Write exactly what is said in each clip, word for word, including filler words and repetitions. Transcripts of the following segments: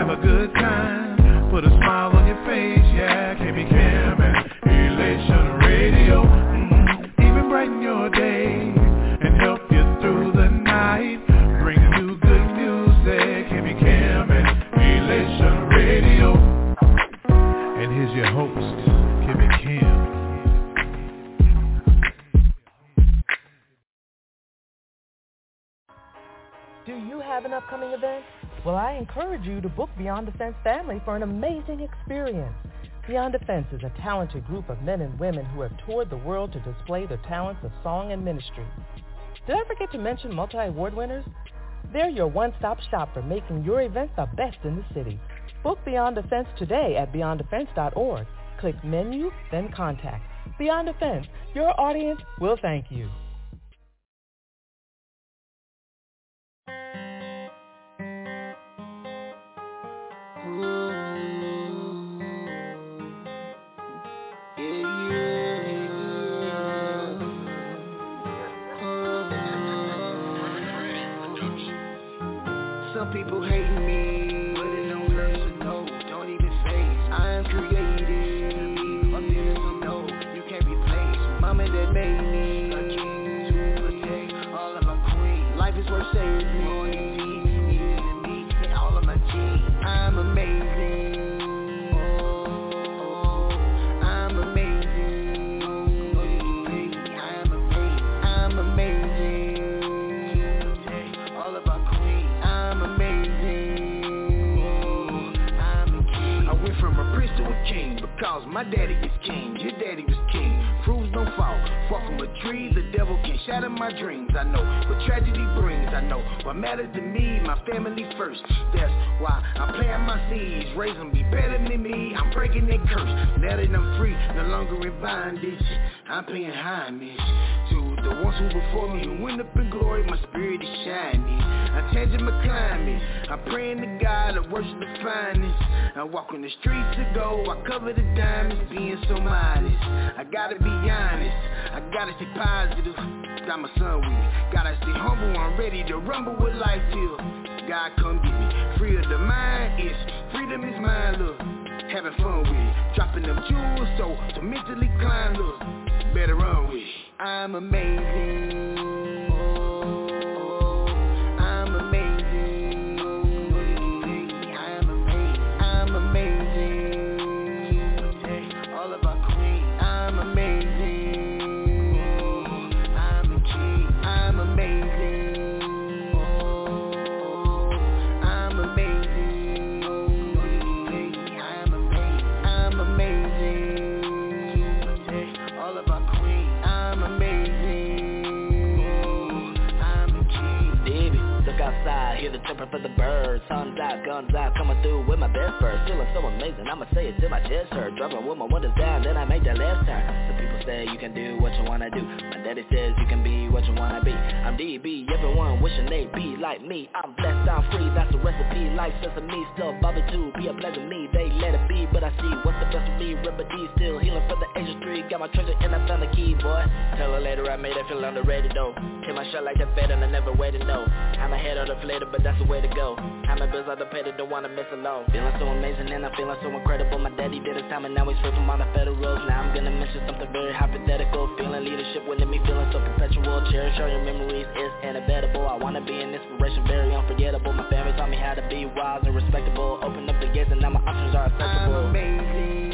have a good time, put a smile on your face, yeah. K B Cam and Elation Radio, mm-hmm. Even brighten your day and help you through the night. Bring you good music, K B Cam and Elation Radio. And here's your host, K B Cam. Do you have an upcoming event? Well, I encourage you to book Beyond Defense Family for an amazing experience. Beyond Defense is a talented group of men and women who have toured the world to display their talents of song and ministry. Did I forget to mention multi-award winners? They're your one-stop shop for making your event the best in the city. Book Beyond Defense today at beyond defense dot org. Click Menu, then Contact. Beyond Defense, your audience will thank you. Some people hate me, but it don't hurt, no, don't even face. I am created, I'm feeling so no, you can't replace. Mama that made me, a king to protect all of my queens. Life is worth saving, more than me, easier than me, and all of my genes. I'm amazing, oh, I'm amazing, I'm amazing, I'm amazing, to protect all of our queens. I'm amazing, oh, I'm a king. I went from a prince to a king because my daddy is king, your daddy was king. Proves no fall, fall from a tree, the devil can shatter my dreams. I know what tragedy brings, I know what matters to me, my family first. That's why I'm planting my seeds, raise them be better than me. I'm breaking that curse, now that I'm free, no longer in bondage. I'm paying homage to the ones who before me, who went up in glory, my spirit is shining. I'm changing my climate, I'm praying to God, I worship the finest. I walk on the streets of gold, I cover the diamonds, being so modest. I gotta be honest, I gotta stay positive. Got my son with me, gotta stay humble, I'm ready to rumble with life till God come get me. Free of the mind, it's freedom is mine, look. Having fun with it, dropping them jewels, so to mentally climb, look. Better run with it. I'm amazing. Oh, I'm amazing. I'm amazing. I'm amazing. Protect all of our queens. I'm amazing. Oh, I'm a king. I'm amazing. Oh, I'm amazing. I'm amazing. I'm amazing. Protect all of our queens. I'm amazing, oh, I'm a king. Baby, look outside, hear the chirping for the birds. Sun's out, guns out, coming through with my best bird. Feeling so amazing, I'ma say it till my chest hurt. Driving with my windows down, then I make that left turn. Some people say you can do what you wanna do. My daddy says you can be what you wanna be. I'm D B, everyone wishing they be like me. I'm blessed, I'm free, that's a recipe. Like sesame, still Bobby too. Be a pleasure me, they let it be. But I see what's the best for me, remedy. Still healing for the age of three. Got my treasure and I found the key, boy. Tell her later I made her feel underrated though. Hit my shot like a fed and I never waited, no. I'm a head on the flater, but that's the way to go. I'm a bills out the paid, don't wanna miss alone. Feeling so amazing and I'm feeling so incredible. My daddy did his time and now he's free from all the federals. Now I'm gonna mention something very hypothetical. Feeling leadership within me, feeling so perpetual. Cherish all your memories, it's inevitable. I wanna be an inspiration, very unforgettable. My family taught me how to be wise and respectable. Open up the gates and now my options are accessible. I'm amazing.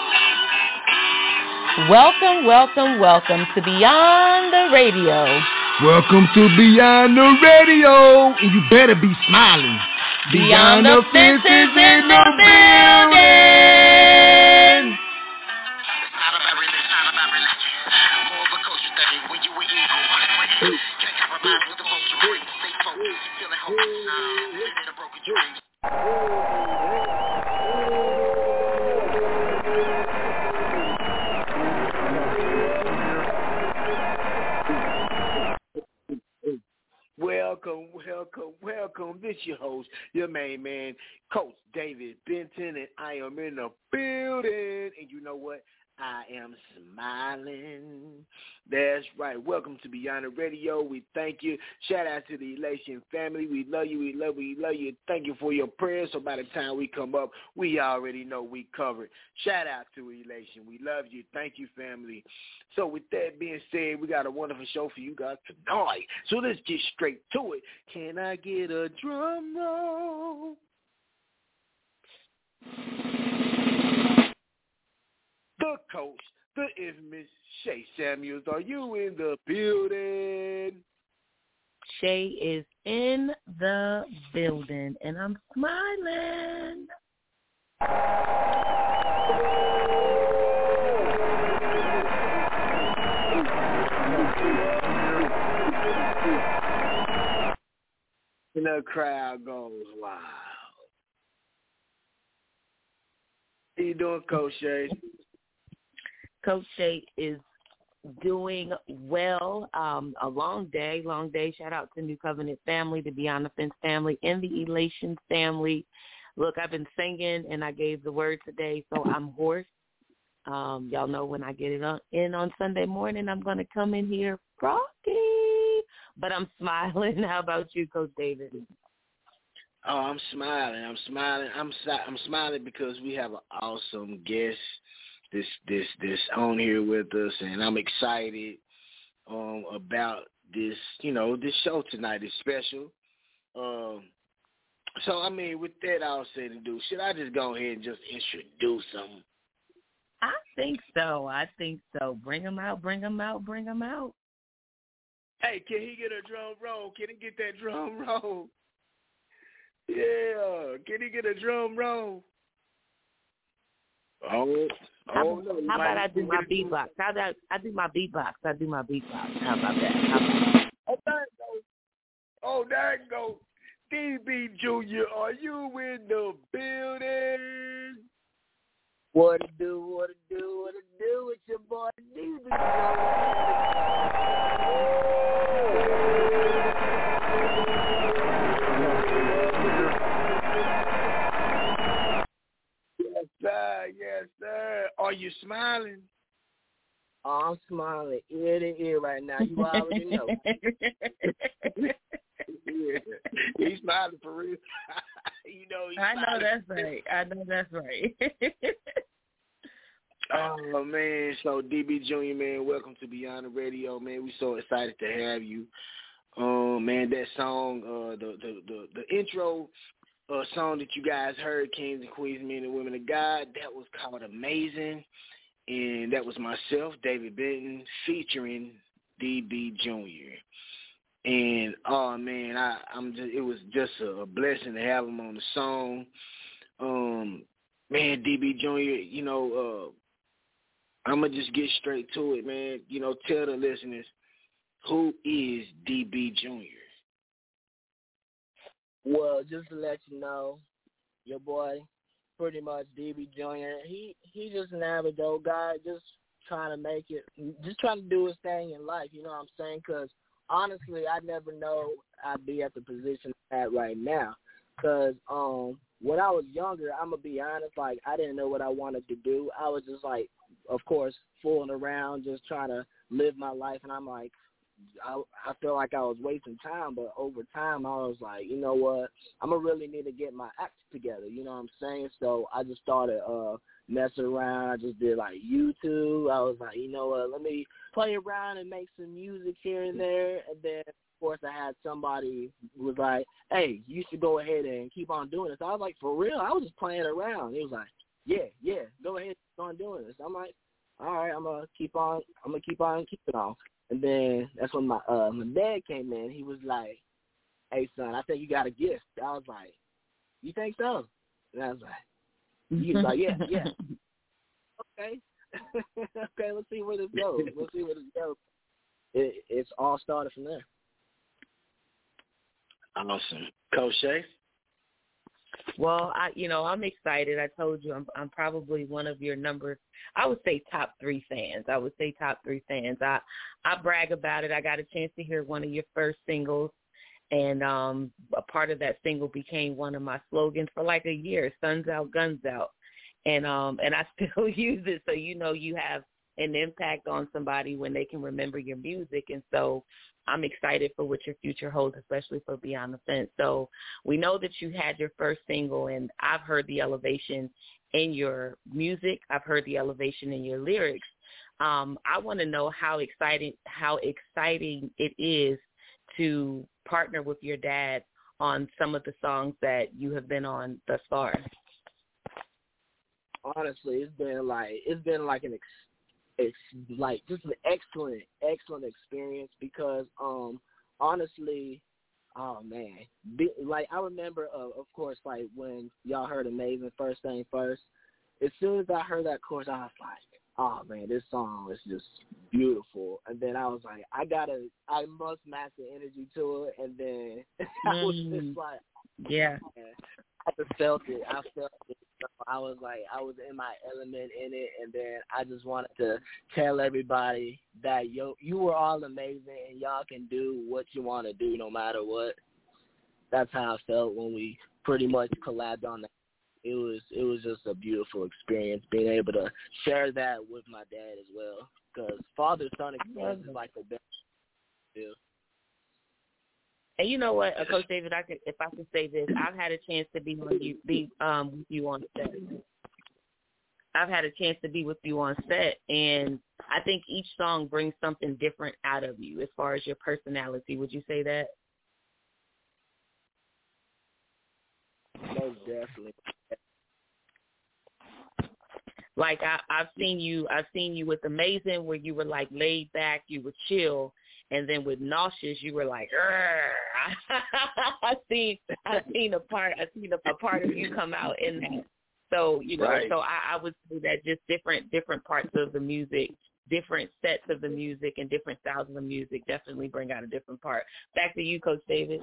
Welcome, welcome, welcome to Beyond the Radio Welcome to Beyond the Radio, and you better be smiling. Beyond, Beyond the fences in the building. Welcome, welcome, welcome. This your host, your main man, Coach David Benton, and I am in the building. And you know what? I am smiling. That's right. Welcome to Beyond the Radio. We thank you. Shout out to the Elation family. We love you. We love you. We love you. Thank you for your prayers. So by the time we come up, we already know we covered. Shout out to Elation. We love you. Thank you, family. So with that being said, we got a wonderful show for you guys tonight. So let's get straight to it. Can I get a drum roll? The coach, the infamous Shay Samuels. Are you in the building? Shay is in the building, and I'm smiling. And the crowd goes wild. How you doing, Coach Shay? Coach Shay is doing well. Um, a long day, long day. Shout out to New Covenant family, the Beyond the Fence family, and the Elation family. Look, I've been singing, and I gave the word today, so I'm hoarse. Um, y'all know when I get it on, in on Sunday morning, I'm going to come in here froggy. But I'm smiling. How about you, Coach David? Oh, I'm smiling. I'm smiling. I'm I'm smiling because we have an awesome guest. This this this on here with us, and I'm excited um, about this. You know, this show tonight is special. Um, so I mean, with that all said and do, should I just go ahead and just introduce them? I think so. I think so. Bring them out. Bring them out. Bring them out. Hey, can he get a drum roll? Can he get that drum roll? Yeah, can he get a drum roll? Oh. How, about, how about I do my beatbox? How about I do my beatbox? I do my beatbox. How about that? How about that? Oh, there it goes. Oh, there it goes. D B Junior, are you in the building? What to do, what to do, what to do with your boy D B Yes, sir. Yes, sir. Are you smiling? Oh, I'm smiling ear to ear right now. You already know. Yeah. He's smiling for real. You know he's I know smiling. that's right. I know that's right. Oh, man. So, D B Junior, man, welcome to Beyond the Radio, man. We're so excited to have you. Um, man, that song, uh, the, the, the, the intro uh, song that you guys heard, Kings and Queens, Men and Women of God, that was called Amazing. And that was myself, David Benton, featuring D B Junior And oh man, I, I'm just it was just a, a blessing to have him on the song. Um, man, D B Junior, you know, uh, I'm gonna just get straight to it, man. You know, tell the listeners, who is D B Junior? Well, just to let you know, your boy, pretty much D B Junior, he he just an average old guy, just trying to make it, just trying to do his thing in life. You know what I'm saying? Because honestly, I never know I'd be at the position I'm at right now. Because um, when I was younger, I'm going to be honest, like, I didn't know what I wanted to do. I was just, like, of course, fooling around, just trying to live my life. And I'm like, I, I feel like I was wasting time. But over time, I was like, you know what, I'm going to really need to get my act together. You know what I'm saying? So I just started uh, messing around. I just did, like, YouTube. I was like, you know what, let me play around and make some music here and there. And then, of course, I had somebody who was like, hey, you should go ahead and keep on doing this. I was like, for real? I was just playing around. He was like, yeah, yeah, go ahead, keep on doing this. I'm like, all right, I'm gonna keep on, I'm gonna keep on keeping on. And then that's when my uh my dad came in. He was like, "Hey son, I think you got a gift." I was like, "You think so?" And I was like, he was like, "Yeah, yeah." Okay, okay. Let's see where this goes. Let's see where this goes. It, it's all started from there. Awesome, Coach Shay. Well, I, you know, I'm excited. I told you I'm, I'm probably one of your number, I would say top three fans. I would say top three fans. I, I brag about it. I got a chance to hear one of your first singles, and um, a part of that single became one of my slogans for like a year, Suns Out, Guns Out. And, um, and I still use it, so you know you have an impact on somebody when they can remember your music. And so I'm excited for what your future holds, especially for Beyond the Fence. So we know that you had your first single, and I've heard the elevation in your music. I've heard the elevation in your lyrics. Um, I want to know how exciting how exciting it is to partner with your dad on some of the songs that you have been on thus far. Honestly, it's been like it's been like an ex- it's like just an excellent, excellent experience because, um, honestly, oh man, be, like I remember, uh, of course, like when y'all heard "Amazing" First Thing First. As soon as I heard that chorus, I was like, oh man, this song is just beautiful. And then I was like, I gotta, I must match the energy to it. And then I was just like, yeah, man, I just felt it. I felt it. I was like, I was in my element in it, and then I just wanted to tell everybody that yo, you were all amazing, and y'all can do what you want to do no matter what. That's how I felt when we pretty much collabed on that. It was it was just a beautiful experience being able to share that with my dad as well, because father-son experience is like the best deal. And you know what, uh, Coach David, I could, if I could say this, I've had a chance to be on you, be um with you on set. I've had a chance to be with you on set, and I think each song brings something different out of you as far as your personality. Would you say that? Most definitely. Like I, I've seen you, I've seen you with Amazing, where you were like laid back, you were chill. And then with Nauseous, you were like, I seen, I seen a part, I seen a, a part of you come out in that. So you know, Right. so I, I would say that just different, different parts of the music, different sets of the music, and different styles of the music definitely bring out a different part. Back to you, Coach David.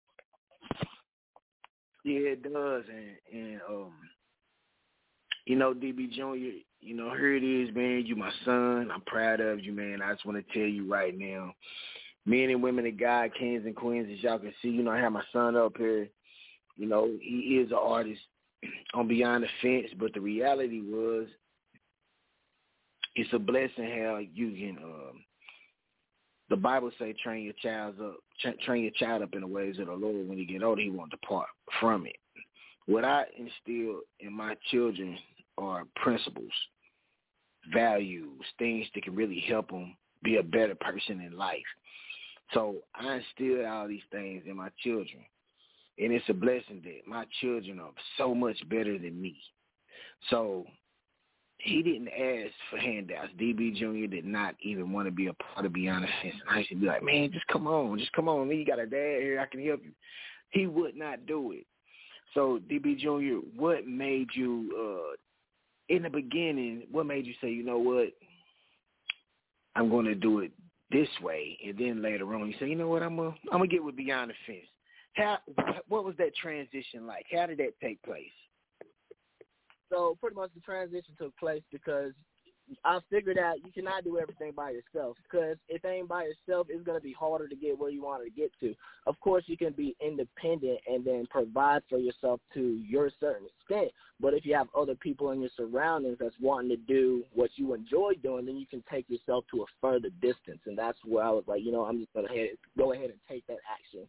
Yeah, it does, and and um, you know, D B Junior, you know, here it is, man. You my son. I'm proud of you, man. I just want to tell you right now, men and women of God, kings and queens, as y'all can see, you know, I have my son up here. You know, he is an artist on Beyond the Fence, but the reality was, it's a blessing how you can. Um, the Bible say, train your child up, tra- train your child up in the ways of the Lord. When he get older, he won't depart from it. What I instill in my children are principles, values, things that can really help them be a better person in life. So I instill all these things in my children. And it's a blessing that my children are so much better than me. So he didn't ask for handouts. D B Junior did not even want to be a part of Beyond the Fence. And I used to be like, man, just come on. Just come on. You got a dad here. I can help you. He would not do it. So, D B Junior, what made you, uh, in the beginning, what made you say, you know what, I'm going to do it this way? And then later on, you say, you know what, I'm going I'm gonna get with Beyond the Fence. How, what was that transition like? How did that take place? So pretty much the transition took place because I figured out you cannot do everything by yourself, because if it ain't by yourself, it's going to be harder to get where you want to get to. Of course, you can be independent and then provide for yourself to your certain extent, but if you have other people in your surroundings that's wanting to do what you enjoy doing, then you can take yourself to a further distance, and that's where I was like, you know, I'm just going to go ahead and take that action.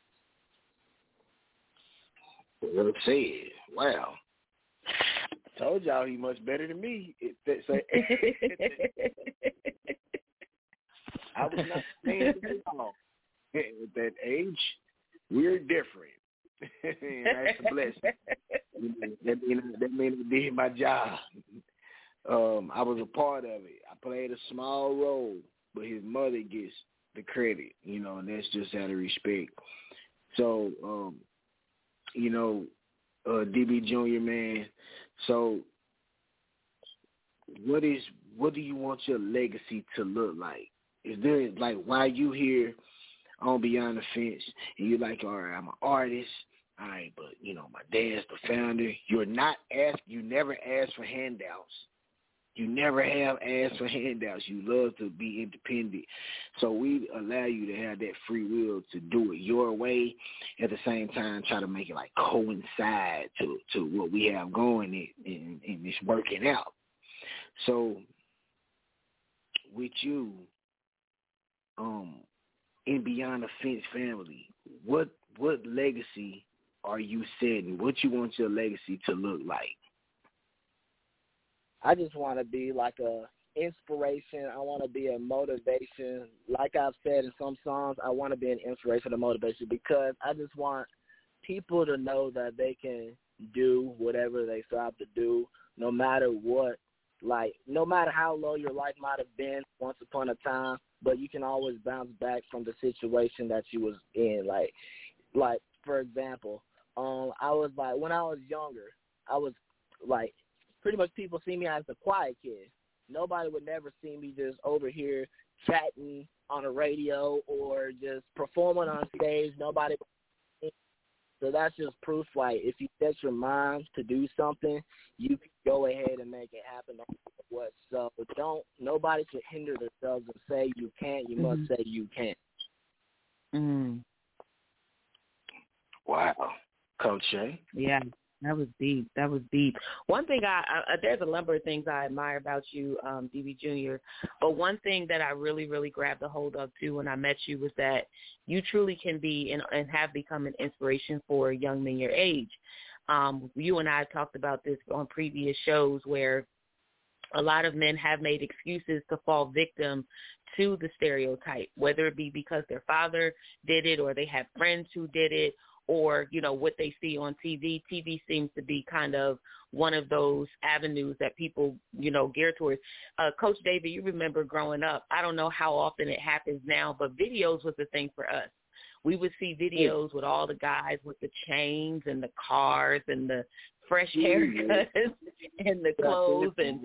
Well said. Wow. Told y'all he much better than me. It, that, so, I was not saying too long. At that age, we're different. And that's a blessing. That means that mean I did my job. Um, I was a part of it. I played a small role, but his mother gets the credit, you know, and that's just out of respect. So, um, you know, uh, D B Junior, man, so what is what do you want your legacy to look like? Is there, like, while you here on Beyond the Fence and you're like, all right, I'm an artist, all right, but, you know, my dad's the founder. You're not asked, you never ask for handouts. You never have asked for handouts. You love to be independent. So we allow you to have that free will to do it your way. At the same time, try to make it like coincide to, to what we have going and, and, and it's working out. So with you, um, in Beyond the Fence family, what what legacy are you setting? What you want your legacy to look like? I just want to be like a inspiration. I want to be a motivation. Like I've said in some songs, I want to be an inspiration and motivation because I just want people to know that they can do whatever they strive to do, no matter what. Like, no matter how low your life might have been once upon a time, but you can always bounce back from the situation that you was in. Like, like for example, um, I was like, when I was younger, I was like, pretty much people see me as a quiet kid. Nobody would never see me just over here chatting on the radio or just performing on stage. Nobody. So that's just proof, like, if you set your mind to do something, you can go ahead and make it happen no matter what. So don't, nobody should hinder themselves and say you can't. You mm-hmm. must say you can't. Mm. Wow. Coach Shay? Yeah. That was deep. That was deep. One thing I, I there's a number of things I admire about you, um, D B Junior, but one thing that I really, really grabbed a hold of too when I met you was that you truly can be and, and have become an inspiration for young men your age. Um, you and I talked about this on previous shows where a lot of men have made excuses to fall victim to the stereotype, whether it be because their father did it or they have friends who did it, or, you know, what they see on T V. T V seems to be kind of one of those avenues that people, you know, gear towards. Uh, Coach David, you remember growing up, I don't know how often it happens now, but videos was the thing for us. We would see videos with all the guys with the chains and the cars and the fresh haircuts and the clothes and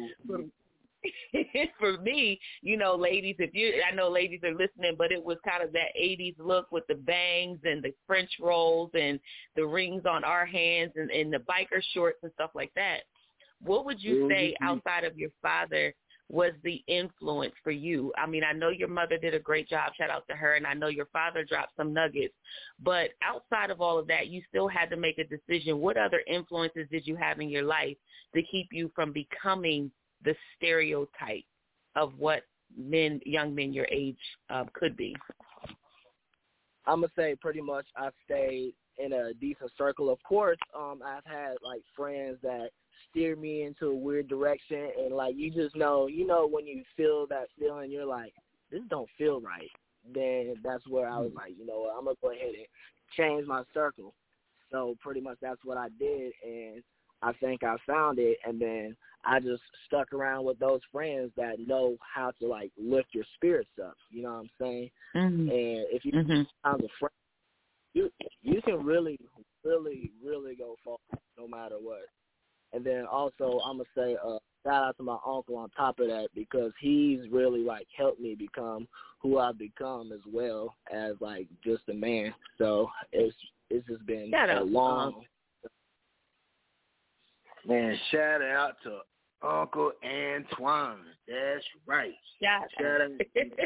for me, you know, ladies, if you, I know ladies are listening, but it was kind of that eighties look with the bangs and the French rolls and the rings on our hands and, and the biker shorts and stuff like that. What would you say outside of your father was the influence for you? I mean, I know your mother did a great job, shout out to her, and I know your father dropped some nuggets, but outside of all of that, you still had to make a decision. What other influences did you have in your life to keep you from becoming the stereotype of what men, young men your age uh, could be? I'm going to say pretty much I stayed in a decent circle. Of course, um, I've had, like, friends that steer me into a weird direction, and, like, you just know, you know when you feel that feeling, you're like, this don't feel right. Then that's where I was like, you know what, I'm going to go ahead and change my circle. So pretty much that's what I did, and I think I found it, and then I just stuck around with those friends that know how to, like, lift your spirits up. You know what I'm saying? Mm-hmm. And if you mm-hmm. have a friend, you you can really, really, really go far no matter what. And then also I'm going to say uh, shout out to my uncle on top of that because he's really, like, helped me become who I've become as well as, like, just a man. So it's it's just been shout a long – Man, shout out to Uncle Antoine. That's right. Shout, shout out.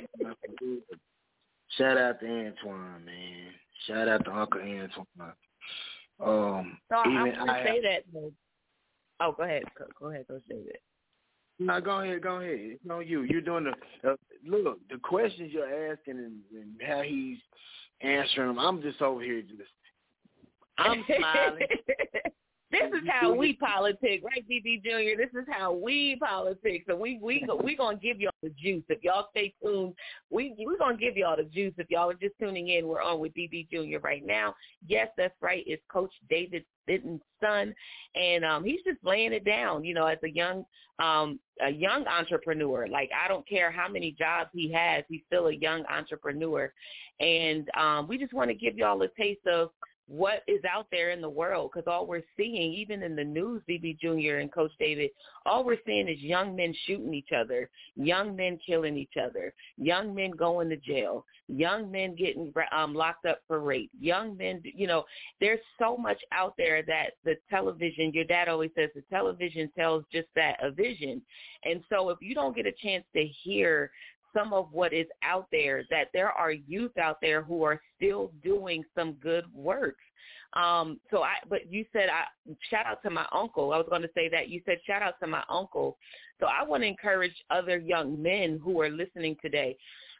Shout out to Antoine, man. Shout out to Uncle Antoine. Um, so even I'm gonna I say that. Oh, go ahead. Go, go ahead. Go say that. No, go ahead. Go ahead. It's on you. You're doing the uh, look. The questions you're asking and, and how he's answering them. I'm just over here just. I'm smiling. this is how we politic, right, D B Junior? This is how we politic. So we we we gonna give y'all the juice. If y'all stay tuned, we we gonna give y'all the juice. If y'all are just tuning in, we're on with D B Junior right now. Yes, that's right. It's Coach David Fitton's son, and um, he's just laying it down. You know, as a young um a young entrepreneur. Like, I don't care how many jobs he has, he's still a young entrepreneur, and um, we just want to give y'all a taste of what is out there in the world, because all we're seeing, even in the news, D B Junior and Coach David, all we're seeing is young men shooting each other, young men killing each other, young men going to jail, young men getting um, locked up for rape, young men, you know, there's so much out there that the television, your dad always says, the television tells just that, a vision. And so if you don't get a chance to hear some of what is out there, that there are youth out there who are still doing some good works. Um, so I, but you said, I shout out to my uncle. I was going to say that you said, shout out to my uncle. So I want to encourage other young men who are listening today.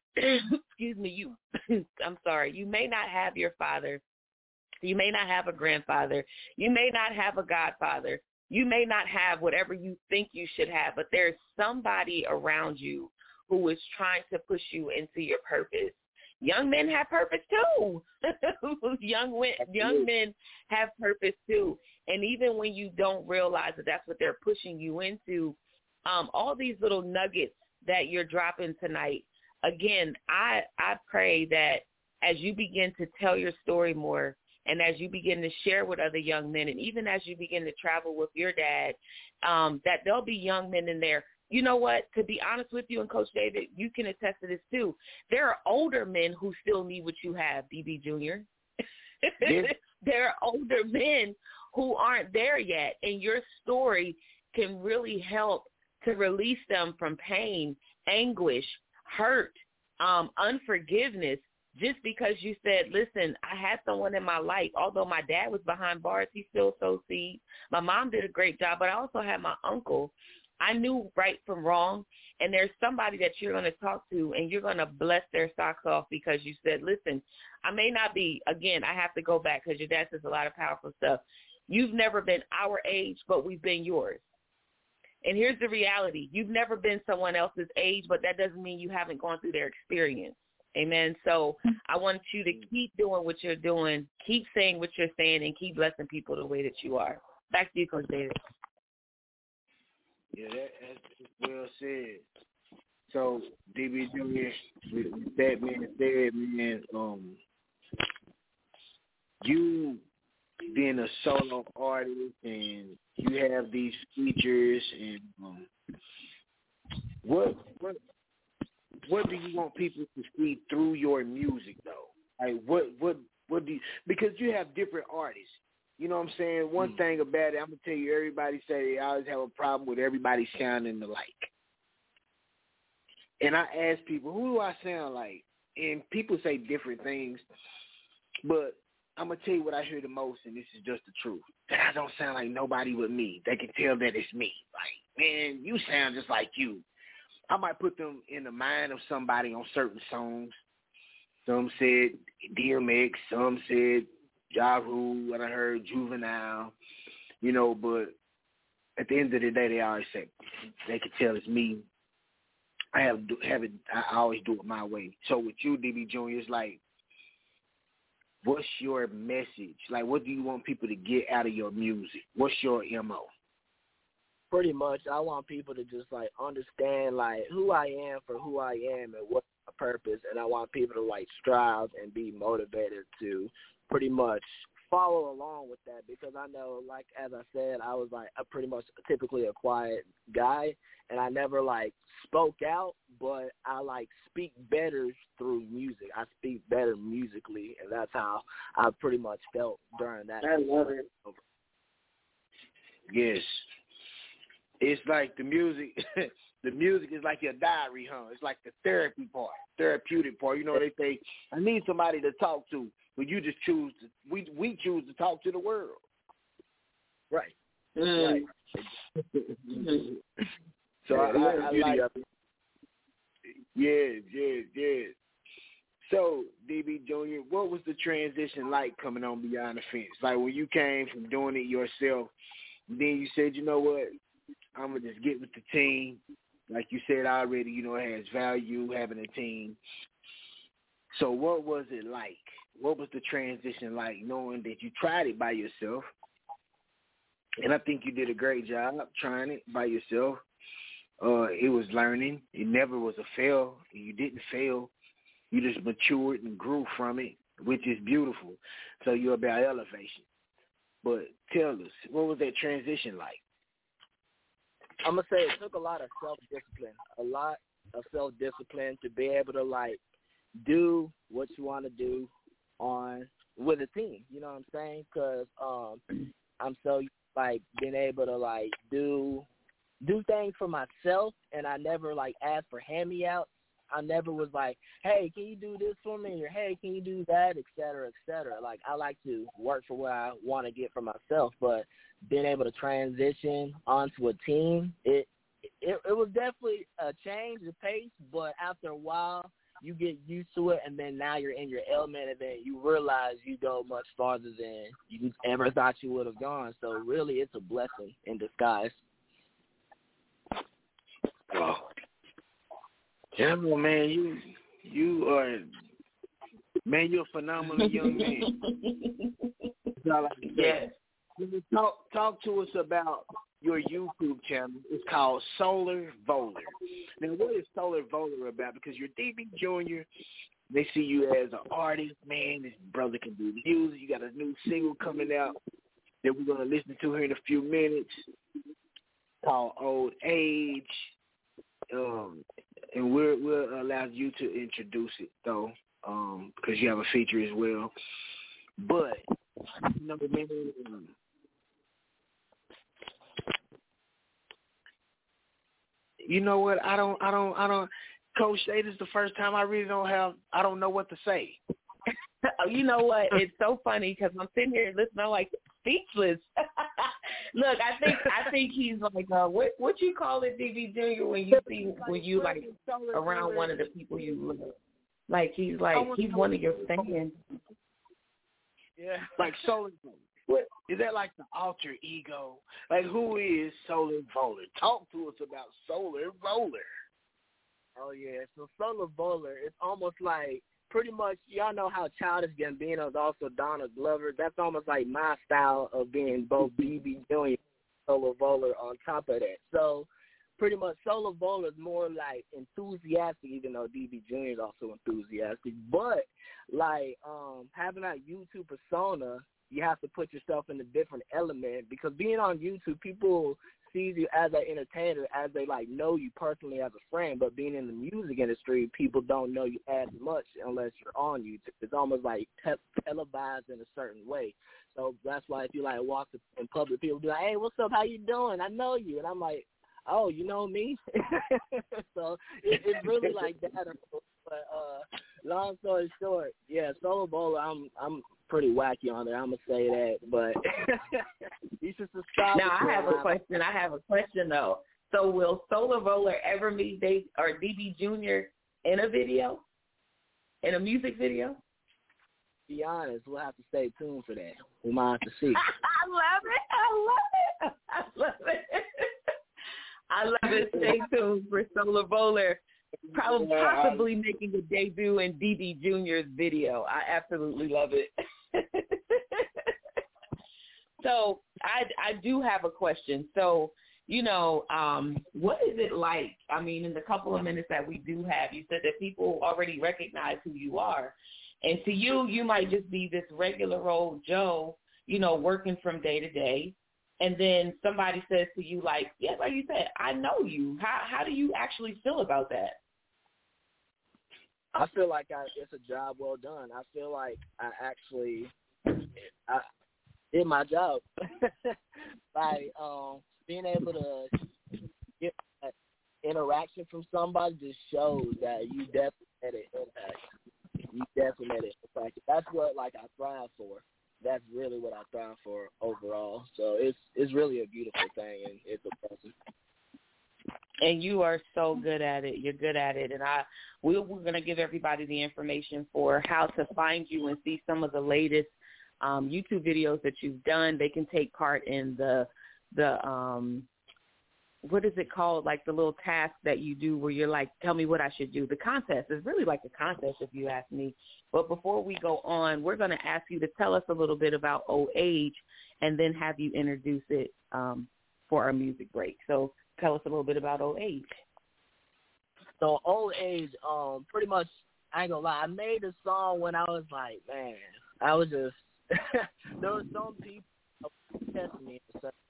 Excuse me. You, I'm sorry. You may not have your father. You may not have a grandfather. You may not have a godfather. You may not have whatever you think you should have, but there's somebody around you who is trying to push you into your purpose. Young men have purpose too. young, young men have purpose too. And even when you don't realize that that's what they're pushing you into, um, all these little nuggets that you're dropping tonight, again, I, I pray that as you begin to tell your story more, and as you begin to share with other young men, and even as you begin to travel with your dad, um, that there'll be young men in there. You know what? To be honest with you, and Coach David, you can attest to this too. There are older men who still need what you have, D B Junior Yes. There are older men who aren't there yet, and your story can really help to release them from pain, anguish, hurt, um, unforgiveness, just because you said, listen, I had someone in my life. Although my dad was behind bars, he still sowed seeds. My mom did a great job, but I also had my uncle. I knew right from wrong, and there's somebody that you're going to talk to, and you're going to bless their socks off because you said, listen, I may not be, again, I have to go back because your dad says a lot of powerful stuff. You've never been our age, but we've been yours. And here's the reality. You've never been someone else's age, but that doesn't mean you haven't gone through their experience. Amen. So I want you to keep doing what you're doing, keep saying what you're saying, and keep blessing people the way that you are. Back to you, Coach David. Yeah, that, that's well said. So, D B Junior, with that being said, man, um, you being a solo artist and you have these features, and um, what what what do you want people to see through your music, though? Like, what what what do you, because you have different artists. You know what I'm saying? One mm. thing about it, I'm going to tell you, everybody say they always have a problem with everybody sounding alike. And I ask people, who do I sound like? And people say different things, but I'm going to tell you what I hear the most, and this is just the truth. That I don't sound like nobody but me. They can tell that it's me. Like, man, you sound just like you. I might put them in the mind of somebody on certain songs. Some said D M X, some said Ja Rule, what I heard, Juvenile, you know, but at the end of the day, they always say, they can tell it's me. I have, have it, I always do it my way. So with you, D B Junior, it's like, what's your message? Like, what do you want people to get out of your music? What's your M O? Pretty much, I want people to just, like, understand, like, who I am for who I am and what's my purpose, and I want people to, like, strive and be motivated to pretty much follow along with that, because I know, like, as I said, I was, like, a pretty much typically a quiet guy, and I never, like, spoke out, but I, like, speak better through music. I speak better musically, and that's how I pretty much felt during that. I love it. Yes. It's like the music, the music is like your diary, huh? It's like the therapy part, therapeutic part. You know, they say, I need somebody to talk to, but you just choose to, we we choose to talk to the world. Right. Mm. Right. So yeah, I, I, I like, yes, yes, yes. So, D B Junior, what was the transition like coming on Beyond the Fence? Like when you came from doing it yourself, then you said, you know what, I'm going to just get with the team. Like you said already, you know, it has value having a team. So what was it like? What was the transition like knowing that you tried it by yourself? And I think you did a great job trying it by yourself. Uh, it was learning. It never was a fail. You didn't fail. You just matured and grew from it, which is beautiful. So you're about elevation. But tell us, what was that transition like? I'm going to say it took a lot of self-discipline, a lot of self-discipline to be able to, like, do what you want to do on with a team. You know what I'm saying? Because um, I'm so, like, being able to, like, do do things for myself, and I never, like, asked for hand-me-outs. I never was like, hey, can you do this for me? Or, hey, can you do that, et cetera, et cetera. Like, I like to work for what I want to get for myself, but being able to transition onto a team, it, it it was definitely a change of pace, but after a while, you get used to it, and then now you're in your element, and then you realize you go much farther than you ever thought you would have gone. So really, it's a blessing in disguise. Wow. Yeah, well, man, you you are man, you're a phenomenal young man. Yes. Talk talk to us about your YouTube channel. It's called Solar Volar. Now, what is Solar Volar about? Because you're D B Junior, they see you as an artist, man. This brother can do music. You got a new single coming out that we're gonna listen to here in a few minutes called Old Age. Um, and we're, we'll allow you to introduce it, though, um, because you have a feature as well. But, you know, man, you know what? I don't, I don't, I don't, Coach Shay, this is the first time I really don't have, I don't know what to say. You know what? It's so funny because I'm sitting here listening, I'm like speechless. Look, I think I think he's like uh, what what you call it, D B Junior, when you see when you like around one of the people you love. Like he's like he's one of your fans. Yeah, like Solar Volar. Is that like the alter ego? Like who is Solar Volar? Talk to us about Solar Volar. Oh yeah, so Solar Volar, it's almost like pretty much, y'all know how Childish Gambino is also Donald Glover. That's almost like my style of being both D B Junior and Solar Volar on top of that. So pretty much Solar Volar is more like enthusiastic, even though D B Junior is also enthusiastic. But like um, having that YouTube persona, you have to put yourself in a different element because being on YouTube, people sees you as an entertainer, as they like know you personally as a friend, but being in the music industry, people don't know you as much unless you're on YouTube. It's almost like te- televised in a certain way. So that's why if you like walk in public, people be like, hey, what's up? How you doing? I know you. And I'm like, oh, you know me? So it, it's really like that. But uh, long story short, yeah, Solar Volar, I'm I'm pretty wacky on it. I'm gonna say that, but you should subscribe. Now I have a question. I have a question though. So will Solar Volar ever meet Dave or D B Junior in a video, in a music video? Be honest, we'll have to stay tuned for that. We might have to see. I love it. I love it. I love it. I love it. Stay tuned for Solar Volar. Probably possibly making a debut in D B Junior's video. I absolutely love it. So I, I do have a question. So, you know, um, what is it like? I mean, in the couple of minutes that we do have, you said that people already recognize who you are. And to you, you might just be this regular old Joe, you know, working from day to day. And then somebody says to you, like, yeah, like you said, I know you. How how do you actually feel about that? I feel like I, it's a job well done. I feel like I actually I did my job. Like um, being able to get that interaction from somebody just shows that you definitely had an impact. You definitely had an impact. That's what like I thrive for. That's really what I thrive for overall. So it's it's really a beautiful thing, and it's a blessing. And you are so good at it. You're good at it. And I, we, we're going to give everybody the information for how to find you and see some of the latest um, YouTube videos that you've done. They can take part in the, the um, what is it called, like the little task that you do where you're like, tell me what I should do. The contest is really like a contest if you ask me. But before we go on, we're going to ask you to tell us a little bit about Old Age and then have you introduce it um, for our music break. So tell us a little bit about Old Age. So Old Age, um, pretty much, I ain't gonna lie, I made a song when I was like, man, I was just, there were some people testing me.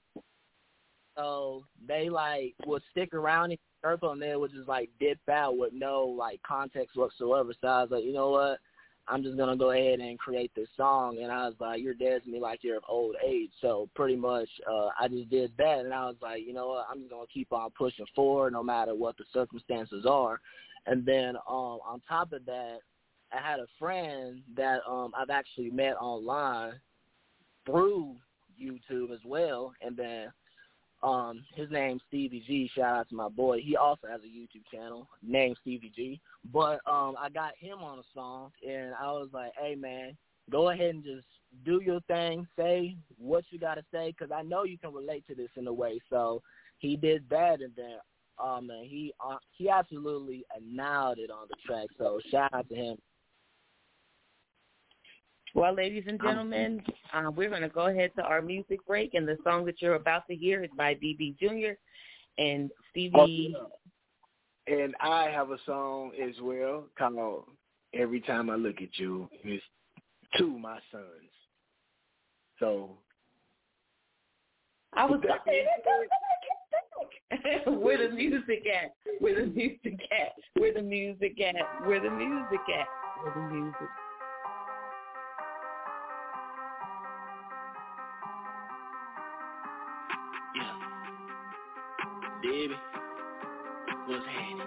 So they like would stick around in the circle and they would just like dip out with no like context whatsoever. So I was like, you know what? I'm just going to go ahead and create this song. And I was like, you're dead to me like you're of old age. So pretty much uh, I just did that. And I was like, you know what? I'm just going to keep on pushing forward no matter what the circumstances are. And then um, on top of that, I had a friend that um, I've actually met online through YouTube as well. And then um, his name's Stevie G. Shout out to my boy. He also has a YouTube channel named Stevie G. But um, I got him on a song, and I was like, hey, man, go ahead and just do your thing. Say what you got to say, because I know you can relate to this in a way. So he did that, and then, oh, man, he, uh, he absolutely nailed it on the track. So shout out to him. Well, ladies and gentlemen, uh, we're going to go ahead to our music break, and the song that you're about to hear is by D B Junior and Stevie. Oh, and I have a song as well called Every Time I Look at You. It's to my sons. So I was saying where the music at? Where the music at? Where the music at? Where the music at? Where the music? Baby, what's happening?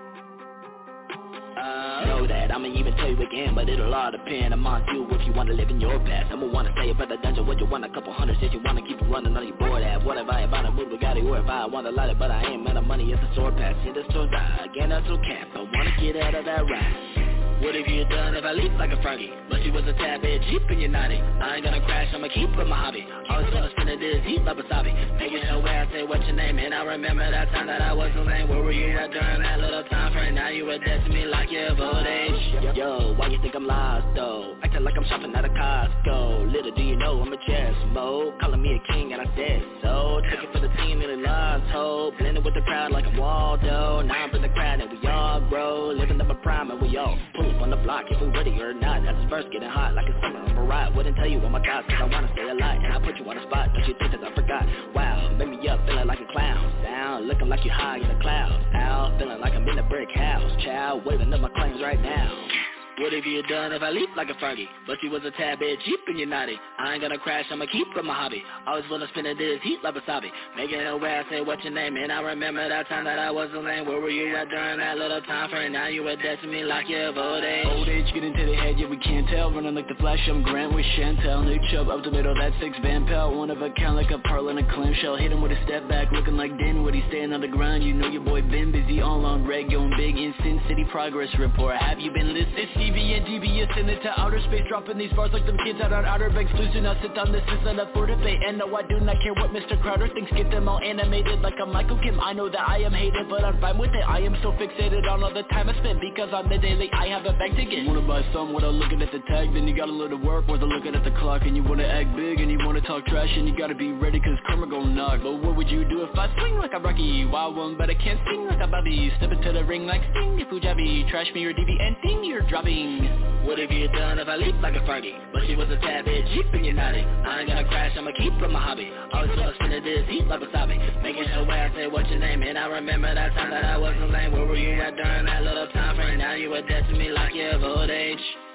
Uh, know that I'ma even tell you again, but it'll all depend on you if you wanna live in your past. I'ma wanna stay up at the dungeon, what you want, a couple hundred cents, you wanna keep it running on your board at. What if I about to move Bugatti, or if I wanna light it, but I ain't man of money, it's a sword pass. See the store die, again that's okay, but wanna get out of that ride. What have you done if I leap like a Fergie? But she was a tad bit cheap and you're naughty. I ain't gonna crash, I'ma keep with my hobby. Always gonna spin it this deep like wasabi. Making her way, I say what's your name? And I remember that time that I was the lame. Where were you at during that little time frame? Now you were dead to me like you're of old age. Yo, why you think I'm lost though? Acting like I'm shopping at a Costco. Little do you know I'm a chess mode. Calling me a king and I said so. Took it for the team and the lost hope. Blending with the crowd like I'm Waldo. Now I'm in the crowd and we all grow. Living up a prime and we all pull on the block if we ready or not. That's the first getting hot like a summer on a ride. Wouldn't tell you all my thoughts cause I wanna stay alive. And I put you on the spot, don't you think that I forgot? Wow, made me up feeling like a clown. Down, looking like you high in the clouds. Out, feeling like I'm in a brick house. Child, waving up my claims right now. What have you done if I leap like a Fergie? But you was a tad bit cheap and you're naughty. I ain't gonna crash, I'ma keep with my hobby. Always wanna spin it this heat like wasabi. Making it away, I say what's your name? And I remember that time that I was the lame. Where were you at during that little time frame? Now you were dead to me like you're of old age. Old age getting to the head, yeah we can't tell. Running like the Flash, I'm Grant with Chantel. New chub up the middle, that six Van Pelt. One of a kind like a pearl in a clamshell. Hit him with a step back, looking like Dinwiddie. Staying on the ground, you know your boy been busy. All on reg, going big in Sin City progress report. Have you been listening? C V and D B S send it to outer space, dropping these bars like them kids out on Outer Banks. Please do not sit on this, is enough for debate. And no, I do not care what Mister Crowder thinks. Get them all animated like a Michael Kim. I know that I am hated, but I'm fine with it. I am so fixated on all the time I spent, because on the daily I have a bag to get. You wanna buy some without looking at the tag, then you gotta learn to work without looking at the clock. And you wanna act big and you wanna talk trash, and you gotta be ready cause karma gon' knock. But what would you do if I swing like a Rocky? Wild one, but I can't sing like a Bobby. Step into the ring like Sting, if Fujabi. Trash me or D B and thing you're dropping. What have you done if I leap like a Fergie? But she was a tad bit cheap and you're naughty. I ain't gonna crash, I'ma keep with my hobby. Always gonna spin it this heat like wasabi. Making her way, I say what's your name? And I remember that time that I wasn't lame. Where were you at during that little time frame? Now you were dead to me like you're of old age.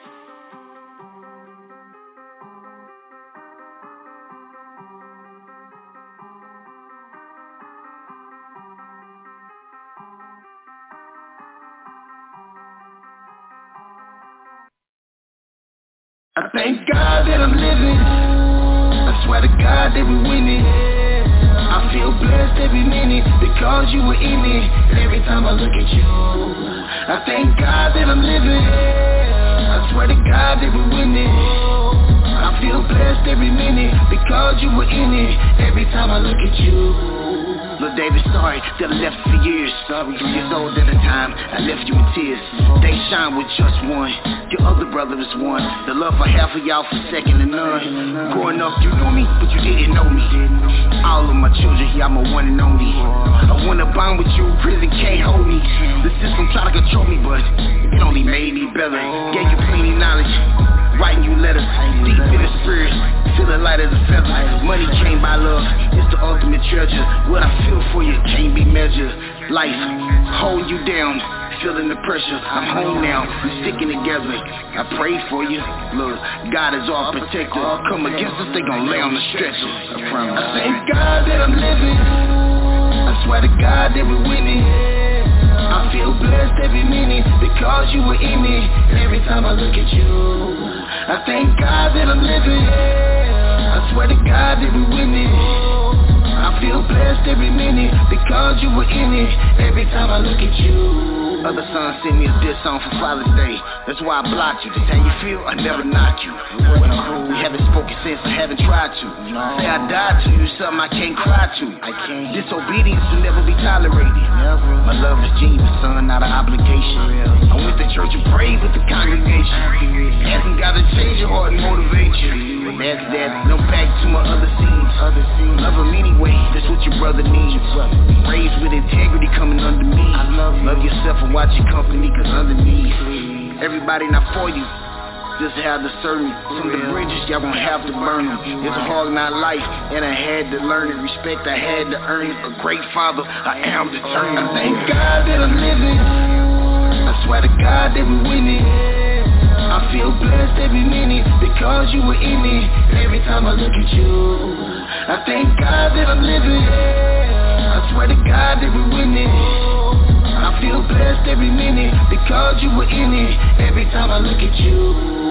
I thank God that I'm living. I swear to God that we winning. I I feel blessed every minute because you were in it. Every time I look at you, I thank God that I'm living. I swear to God that we're winning. I feel blessed every minute because you were in it. Every time I look at you. Lil' David, sorry that I left for years. Sorry, two years old at the time, I left you in tears. They shine with just one, your other brother is one. The love I have for y'all for second to none. Growing up, you knew me, but you didn't know me. All of my children here, I'm a one and only. I wanna bond with you, prison can't hold me. The system try to control me, but it only made me better. Gave you plenty knowledge, writing you letters, deep in the spirit, feeling light as a feather. Money came by love, it's the ultimate treasure. What I feel for you can't be measured. Life, hold you down, feeling the pressure. I'm home now, we're sticking together. I prayed for you, look, God is our protector. Come against us, they gon' lay on the stretcher. I promise. I thank God that I'm living. I swear to God that we're winning. I feel blessed every minute because you were in it. Every time I look at you, I thank God that I'm living. I swear to God that we're winning. I feel blessed every minute because you were in it. Every time I look at you. Other sons sent me a diss song for Father's Day. That's why I blocked you. That's how you feel, I never knocked you. We haven't spoken since, I haven't tried to. Say I died to you, something I can't cry to. I can't. Disobedience will never be tolerated. My love is genuine, son, not an obligation. I went to church and prayed with the congregation. Asking God to change your heart and motivate you. But that's that, no back to my other scenes. Love him anyway, that's what your brother needs. Raised with integrity coming under me. Love yourself and watch your company, cause underneath everybody not for you. Just have to serve me. Some of the bridges y'all gon' have to burn them. It's a hard not life, and I had to learn it. Respect I had to earn it. A great father, I am determined. I thank God that I'm living. I swear to God that we're winning. I feel blessed every minute because you were in it. Every time I look at you, I thank God that I'm living. I swear to God that we're winning. I feel blessed every minute because you were in it. Every time I look at you.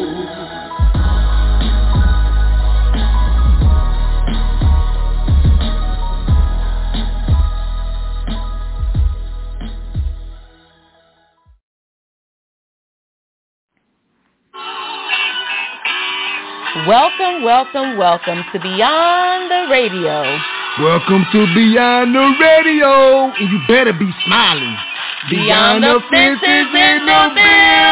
Welcome, welcome, welcome to Beyond the Radio. Welcome to Beyond the Radio, and you better be smiling. Beyond, Beyond the fences in the building.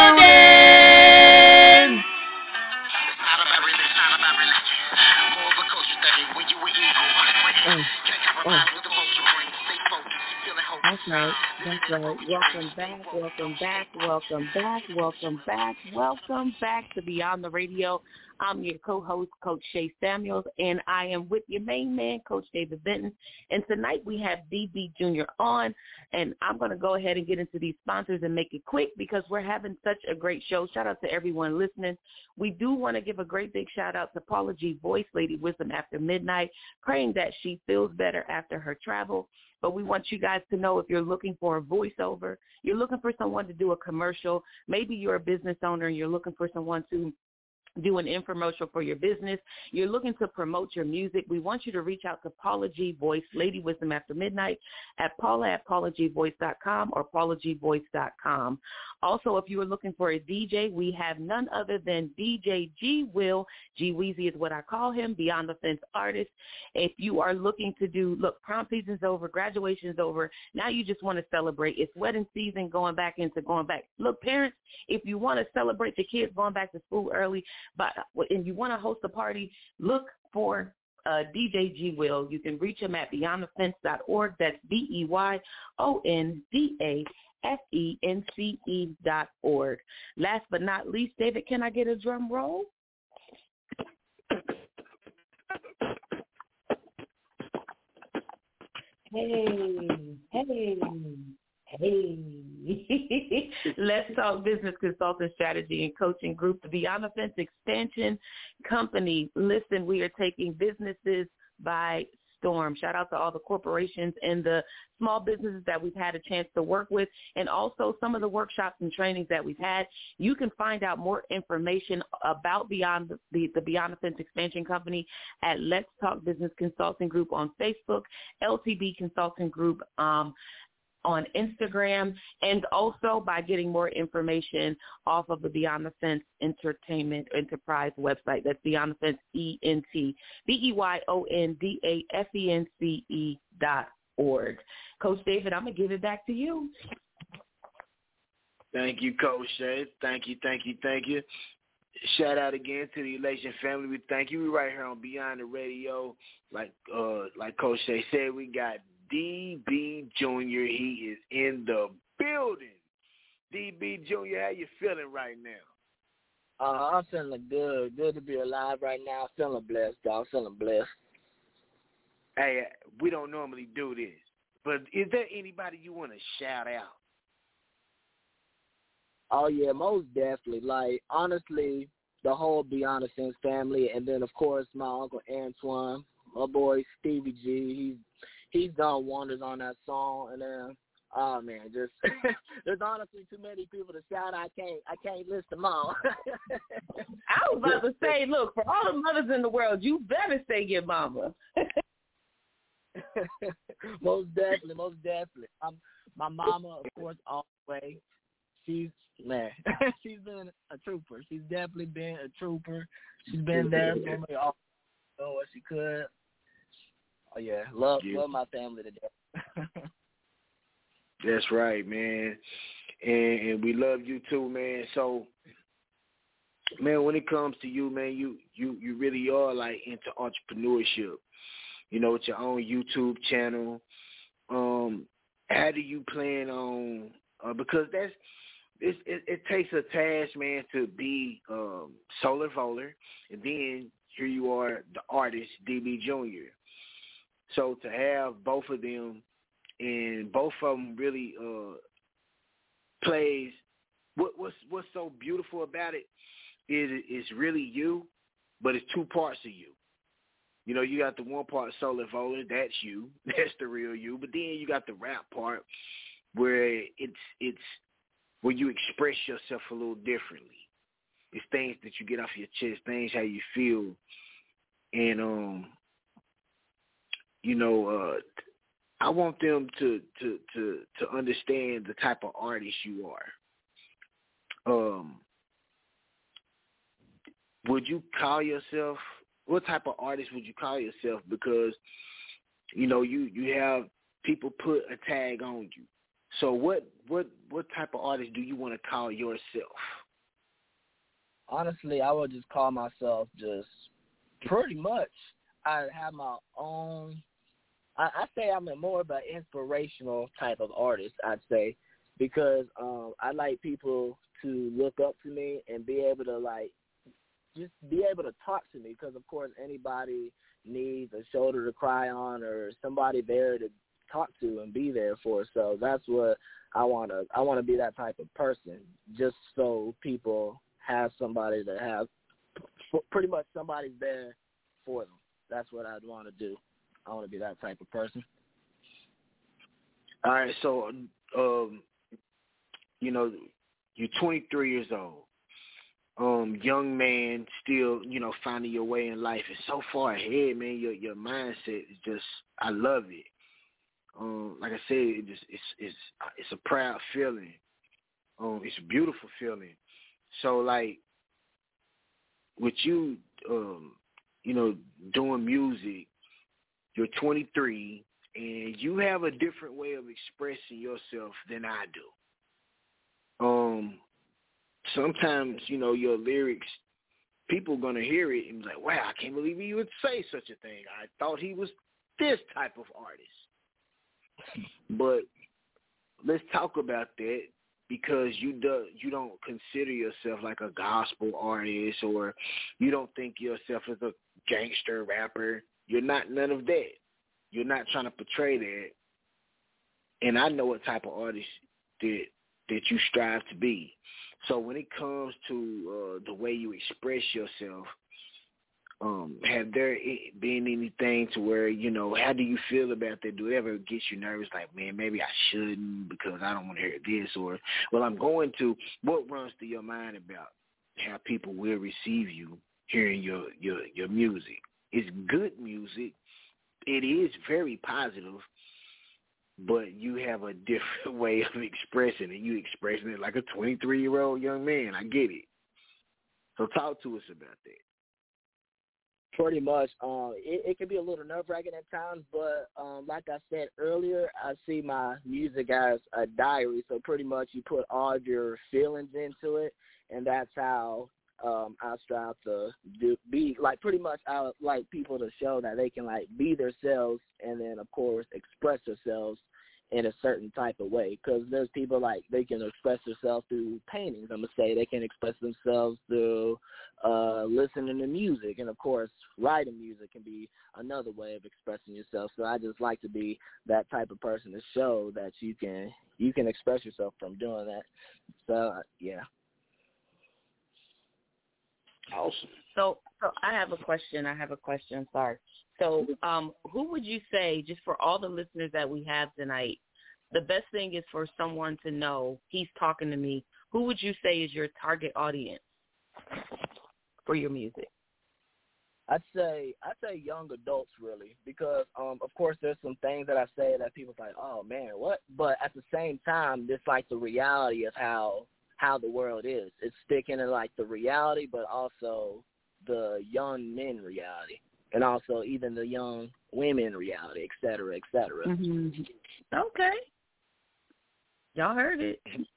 It's not about religion, it's not about religion. More of a culture thing when you were eagle. Can't compromise with the folks you bring. Stay focused, feeling hope. That's right, that's right. Welcome back, welcome back, welcome back, welcome back, welcome back to Beyond the Radio. I'm your co-host, Coach Shay Samuels, and I am with your main man, Coach David Benton. And tonight we have D B Junior on, and I'm going to go ahead and get into these sponsors and make it quick because we're having such a great show. Shout out to everyone listening. We do want to give a great big shout out to Paula G. Voice, Lady Wisdom After Midnight, praying that she feels better after her travel. But we want you guys to know if you're looking for a voiceover, you're looking for someone to do a commercial, maybe you're a business owner and you're looking for someone to do an infomercial for your business, you're looking to promote your music, we want you to reach out to Paula G. Voice, Lady Wisdom After Midnight, at paula at paula g voice dot com or paula g voice dot com. Also, if you are looking for a D J, we have none other than D J G Will. G Weezy is what I call him, Beyond the Fence artist. If you are looking to do, look, prom season's over, graduation's over, now you just want to celebrate. It's wedding season, going back into going back. Look, parents, if you want to celebrate the kids going back to school early, but and you want to host a party, look for uh, D J G Will. You can reach him at beyond the fence dot org. That's B E Y O N D A F E N C E dot org. Last but not least, David, can I get a drum roll? Hey, hey. Hey, Let's Talk Business Consulting Strategy and Coaching Group, the Beyond the Fence Expansion Company. Listen, we are taking businesses by storm. Shout out to all the corporations and the small businesses that we've had a chance to work with, and also some of the workshops and trainings that we've had. You can find out more information about Beyond the, the, the Beyond the Fence Expansion Company at Let's Talk Business Consulting Group on Facebook, L T B Consulting Group um, on Instagram, and also by getting more information off of the Beyond the Fence Entertainment Enterprise website. That's Beyond the Fence, E N T, B E Y O N D A F E N C E dot org. Coach David, I'm going to give it back to you. Thank you, Coach Shay. Thank you, thank you, thank you. Shout out again to the Elation family. We thank you. We're right here on Beyond the Radio. Like uh, like Coach Shay said, we got D B Junior He is in the building. D B Junior, how you feeling right now? Uh, I'm feeling good. Good to be alive right now. Feeling blessed, dog. Feeling blessed. Hey, we don't normally do this, but is there anybody you want to shout out? Oh, yeah, most definitely. Like, honestly, the whole Beyond the Fence family, and then, of course, my Uncle Antoine, my boy Stevie G. He's he's done wonders on that song, and then, oh man, just there's honestly too many people to shout. I can't I can't list them all. I was about to say, look, for all the mothers in the world, you better say your mama. Most definitely, most definitely. Um, my mama, of course, all the way. She's man, she's been a trooper. She's definitely been a trooper. She's been there for me all what she could. Oh yeah, love yeah. love my family to death. That's right, man, and, and we love you too, man. So, man, when it comes to you, man, you you you really are like into entrepreneurship. You know, with your own YouTube channel. Um, how do you plan on? Uh, because that's it's, it, it takes a task, man, to be um, Solar Volar, and then here you are, the artist D B Junior So to have both of them, and both of them really uh, plays. What, what's what's so beautiful about it is it's really you, but it's two parts of you. You know, you got the one part Solar Volar, that's you, that's the real you. But then you got the rap part where it's it's where you express yourself a little differently. It's things that you get off your chest, things how you feel, and um, you know, uh, I want them to to to to understand the type of artist you are. Um, would you call yourself? What type of artist would you call yourself? Because, you know, you, you have people put a tag on you. So what what what type of artist do you want to call yourself? Honestly, I would just call myself just pretty much. I have my own. I, I say I'm a more of an inspirational type of artist, I'd say, because um, I like people to look up to me and be able to, like, just be able to talk to me, because, of course, anybody needs a shoulder to cry on or somebody there to talk to and be there for. So that's what I want to I want to be, that type of person, just so people have somebody to have, pretty much somebody's there for them. That's what I'd want to do. I want to be that type of person. All right, so, um, you know, you're twenty-three years old. Um, young man, still, you know, finding your way in life. It's so far ahead, man. Your your mindset is just, I love it. Um, like I said, it just it's it's it's a proud feeling. Um, it's a beautiful feeling. So, like, with you, um, you know, doing music, you're twenty-three, and you have a different way of expressing yourself than I do. Um. Sometimes, you know, your lyrics, people going to hear it and be like, wow, I can't believe he would say such a thing. I thought he was this type of artist. But let's talk about that, because you do, you don't consider yourself like a gospel artist, or you don't think yourself as a gangster rapper. You're not none of that. You're not trying to portray that. And I know what type of artist that that you strive to be. So when it comes to uh, the way you express yourself, Um, have there been anything to where, you know, how do you feel about that? Do it ever get you nervous, like, man, maybe I shouldn't because I don't want to hear this, or, well, I'm going to, what runs through your mind about how people will receive you hearing your, your, your music? It's good music. It is very positive, but you have a different way of expressing it. You expressing it like a twenty-three-year-old young man. I get it. So talk to us about that. Pretty much. Um, it, it can be a little nerve-wracking at times, but um, like I said earlier, I see my music as a diary. So pretty much you put all of your feelings into it, and that's how um, I strive to do, be. Like pretty much I would like people to show that they can like be themselves and then, of course, express themselves in a certain type of way, because there's people like they can express themselves through paintings. I'm gonna say they can express themselves through uh, listening to music, and of course, writing music can be another way of expressing yourself. So I just like to be that type of person to show that you can you can express yourself from doing that. So uh, yeah. Awesome. So, so I have a question. I have a question. Sorry. So, um, who would you say, just for all the listeners that we have tonight, the best thing is for someone to know he's talking to me? Who would you say is your target audience for your music? I'd say I'd say young adults, really, because um, of course there's some things that I say that people's like, oh man, what? But at the same time, it's like the reality of how how the world is. It's sticking in like the reality, but also the young men reality, and also even the young women reality, et cetera, et cetera. Mm-hmm. Okay. Y'all heard it.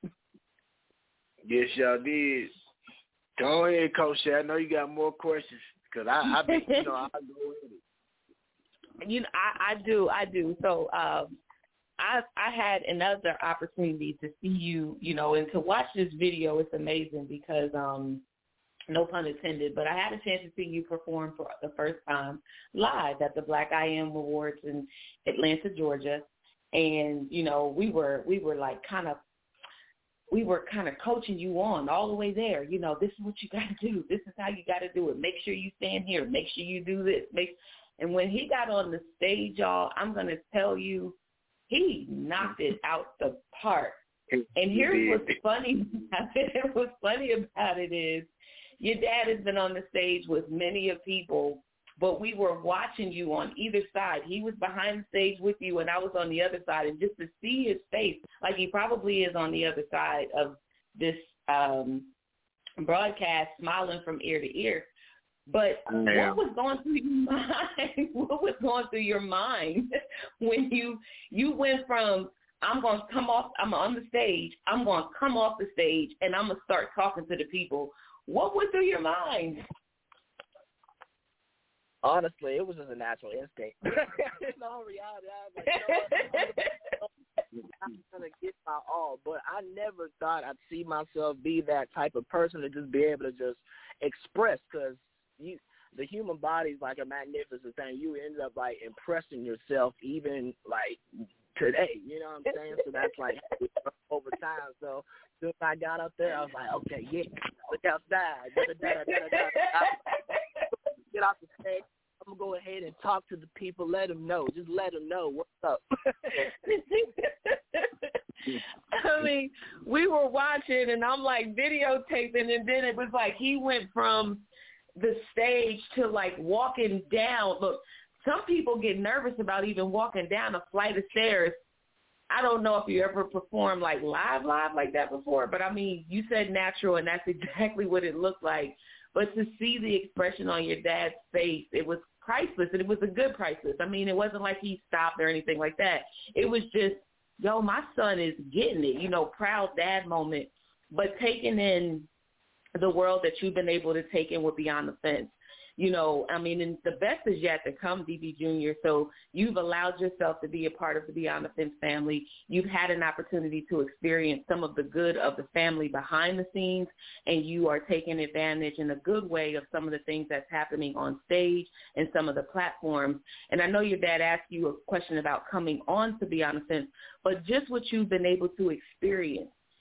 Yes, y'all did. Go ahead, Coach Shay. I know you got more questions, because I, I bet, you know, I'll go with it. You know, I, I do, I do. So um, I I had another opportunity to see you, you know, and to watch this video. It's amazing because, um, no pun intended, but I had a chance to see you perform for the first time live at the Black I Am Awards in Atlanta, Georgia. And, you know, we were we were like kind of we were kind of coaching you on all the way there. You know, this is what you got to do. This is how you got to do it. Make sure you stand here. Make sure you do this. Make And when he got on the stage, y'all, I'm going to tell you, he knocked it out the park. And here's what's funny about it. What's funny about it is your dad has been on the stage with many of people, but we were watching you on either side. He was behind the stage with you, and I was on the other side. And just to see his face, like he probably is on the other side of this um, broadcast, smiling from ear to ear. But yeah. What was going through your mind? What was going through your mind when you you went from, I'm going to come off, I'm on the stage, I'm going to come off the stage, and I'm going to start talking to the people. What went through your mind? Honestly, it was just a natural instinct. In all reality, I was like, you know what? I'm going to get my all. But I never thought I'd see myself be that type of person to just be able to just express, because you, the human body is like a magnificent thing. You end up, like, impressing yourself even, like, today. You know what I'm saying? So that's, like, over time. So as soon as I got up there, I was like, okay, yeah, look outside. Da, da, da, da, da, da. Get off the stage. I'm going to go ahead and talk to the people, let them know. Just let them know what's up. I mean, we were watching, and I'm, like, videotaping, and then it was like he went from the stage to, like, walking down. Look, some people get nervous about even walking down a flight of stairs. I don't know if you ever performed, like, live, live like that before, but, I mean, you said natural, and that's exactly what it looked like. But to see the expression on your dad's face, it was priceless, and it was a good priceless. I mean, it wasn't like he stopped or anything like that. It was just, yo, my son is getting it, you know, proud dad moment. But taking in the world that you've been able to take in with Beyond the Fence, you know, I mean, and the best is yet to come, D B Junior So you've allowed yourself to be a part of the Beyond the Fence family. You've had an opportunity to experience some of the good of the family behind the scenes, and you are taking advantage in a good way of some of the things that's happening on stage and some of the platforms. And I know your dad asked you a question about coming on to Beyond the Fence, but just what you've been able to experience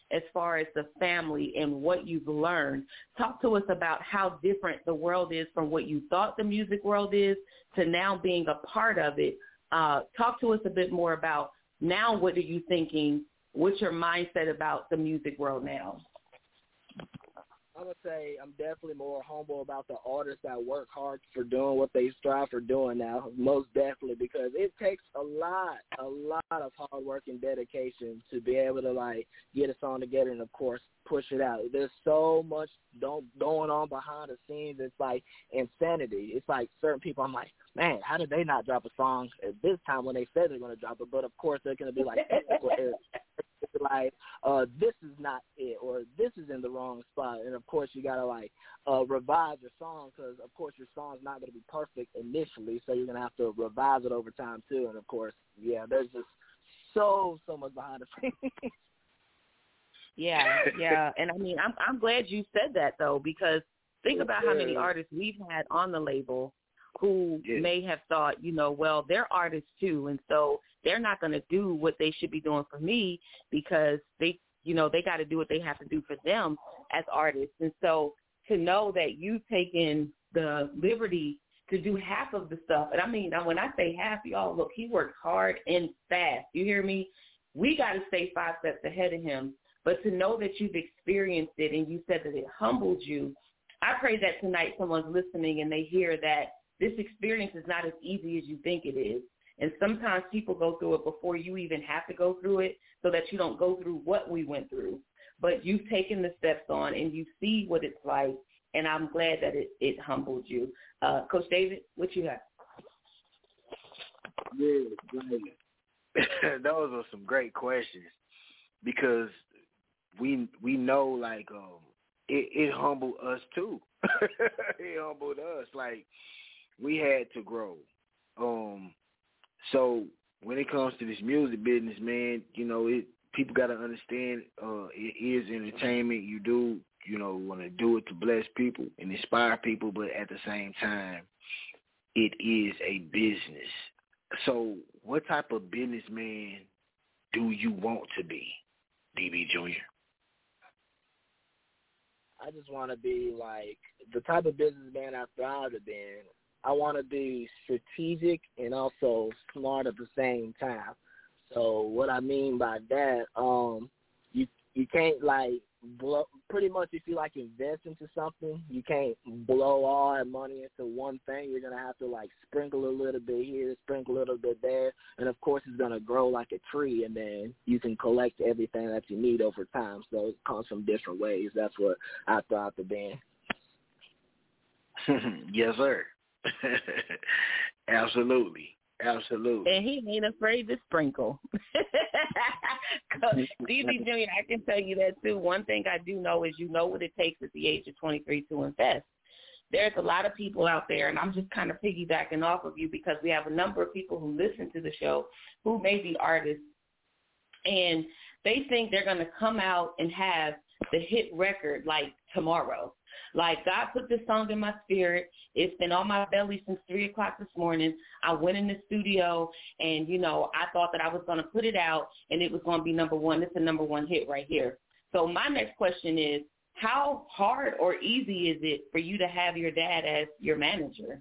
as far as the family and what you've learned. Talk to us about how different the world is from what you thought the music world is to now being a part of it. Uh, talk to us a bit more about now what are you thinking, what's your mindset about the music world now? I'm going to say I'm definitely more humble about the artists that work hard for doing what they strive for doing now, most definitely, because it takes a lot, a lot of hard work and dedication to be able to, like, get a song together and, of course, push it out. There's so much don't, going on behind the scenes. It's like insanity. It's like certain people, I'm like, man, how did they not drop a song at this time when they said they're going to drop it? But, of course, they're going to be like technical errors. Like, uh, this is not it, or this is in the wrong spot. And, of course, you got to, like, uh, revise your song because, of course, your song's not going to be perfect initially, so you're going to have to revise it over time, too. And, of course, yeah, there's just so, so much behind the scenes. Yeah, yeah. And, I mean, I'm I'm glad you said that, though, because think about how many artists we've had on the label who yeah. may have thought, you know, well, they're artists, too, and so they're not going to do what they should be doing for me because they, you know, they got to do what they have to do for them as artists. And so to know that you've taken the liberty to do half of the stuff, and I mean, when I say half, y'all, look, he works hard and fast. You hear me? We got to stay five steps ahead of him. But to know that you've experienced it and you said that it humbled you, I pray that tonight someone's listening and they hear that this experience is not as easy as you think it is. And sometimes people go through it before you even have to go through it so that you don't go through what we went through. But you've taken the steps on and you see what it's like, and I'm glad that it, it humbled you. Uh, Coach David, what you have? Yeah, right. Those are some great questions because we we know, like, um, it, it humbled us too. It humbled us. Like, we had to grow. Um, so when it comes to this music business, man, you know, it people got to understand uh, it is entertainment. You do, you know, want to do it to bless people and inspire people, but at the same time, it is a business. So what type of businessman do you want to be, D B Junior? I just want to be, like, the type of businessman I thrive to be. I want to be strategic and also smart at the same time. So what I mean by that, um, you you can't, like, blow. Pretty much if you, like, invest into something, you can't blow all that money into one thing. You're going to have to, like, sprinkle a little bit here, sprinkle a little bit there, and, of course, it's going to grow like a tree, and then you can collect everything that you need over time. So it comes from different ways. That's what I thought the band. Yes, sir. Absolutely. Absolutely. And he ain't afraid to sprinkle. D B Junior, I can tell you that, too. One thing I do know is you know what it takes at the age of twenty-three to invest. There's a lot of people out there, and I'm just kind of piggybacking off of you because we have a number of people who listen to the show who may be artists, and they think they're going to come out and have the hit record like tomorrow. Like, God put this song in my spirit. It's been on my belly since three o'clock this morning. I went in the studio, and, you know, I thought that I was going to put it out, and it was going to be number one. It's a number one hit right here. So my next question is, how hard or easy is it for you to have your dad as your manager?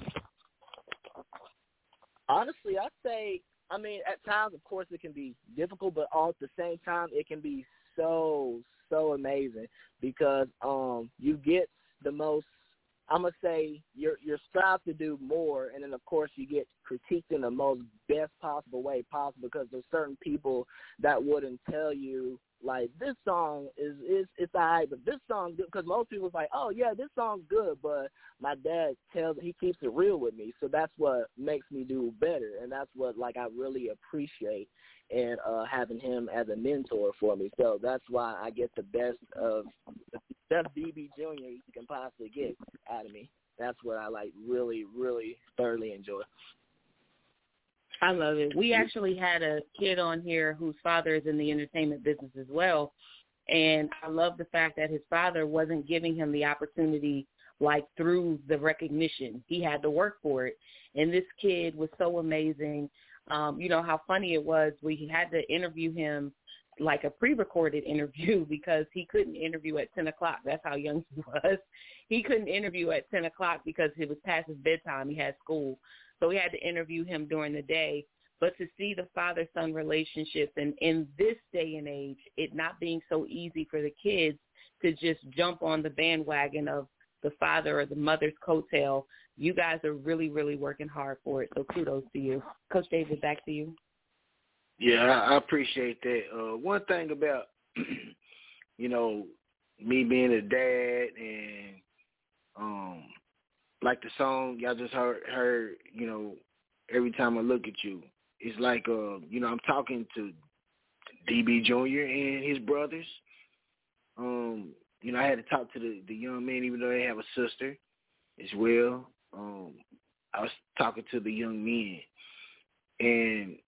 Honestly, I'd say, I mean, at times, of course, it can be difficult, but all at the same time, it can be so, so amazing because um, you get the most, I'm going to say, you're, you're strive to do more, and then, of course, you get critiqued in the most best possible way possible because there's certain people that wouldn't tell you, like, this song is, is it's all right, but this song, because most people's like, oh, yeah, this song's good, but my dad tells, he keeps it real with me, so that's what makes me do better, and that's what, like, I really appreciate and uh, having him as a mentor for me. So that's why I get the best of the best D B Junior you can possibly get out of me. That's what I, like, really, really thoroughly enjoy. I love it. We actually had a kid on here whose father is in the entertainment business as well, and I love the fact that his father wasn't giving him the opportunity, like, through the recognition. He had to work for it, and this kid was so amazing. Um, you know, how funny it was. We had to interview him like a pre-recorded interview because he couldn't interview at ten o'clock. That's how young he was. He couldn't interview at ten o'clock because it was past his bedtime. He had school. So we had to interview him during the day. But to see the father-son relationships, and in this day and age, it not being so easy for the kids to just jump on the bandwagon of the father or the mother's coattail, you guys are really, really working hard for it. So kudos to you. Coach David, back to you. Yeah, I, I appreciate that. Uh, one thing about, you know, me being a dad and um, like the song y'all just heard, heard, you know, every time I look at you, it's like, uh, you know, I'm talking to D B Junior and his brothers. Um, you know, I had to talk to the, the young men, even though they have a sister as well. Um, I was talking to the young men. And,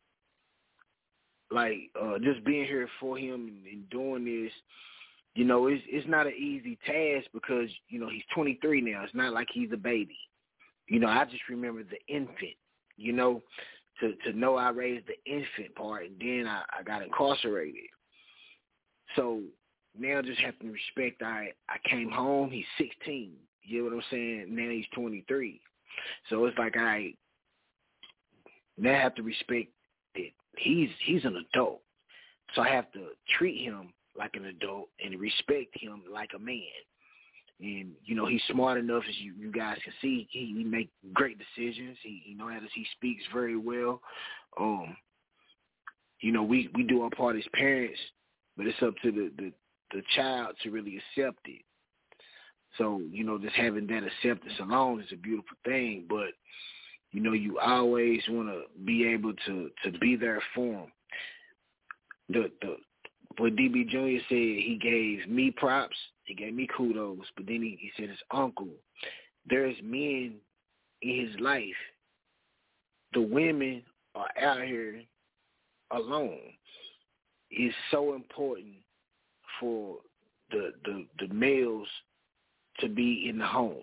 like, uh, just being here for him and, and doing this, you know, it's it's not an easy task because, you know, he's twenty-three now. It's not like he's a baby. You know, I just remember the infant, you know, to, to know I raised the infant part, and then I, I got incarcerated. So now just have to respect I, I came home, he's sixteen. You know what I'm saying? Now he's twenty-three. So it's like I now have to respect that he's he's an adult. So I have to treat him like an adult and respect him like a man. And, you know, he's smart enough, as you, you guys can see. He, he makes great decisions. He, he knows how to, he speaks very well. Um, you know, we, we do our part as parents, but it's up to the, the, the child to really accept it. So, you know, just having that acceptance alone is a beautiful thing. But, you know, you always want to be able to, to be there for him. The, the, what D B Junior said, he gave me props. He gave me kudos, but then he, he said his uncle. There's men in his life. The women are out here alone. It's so important for the, the the males to be in the home.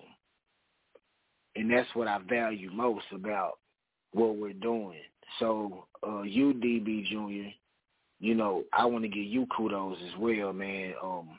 And that's what I value most about what we're doing. So uh, you, D B Junior, you know, I want to give you kudos as well, man. Um,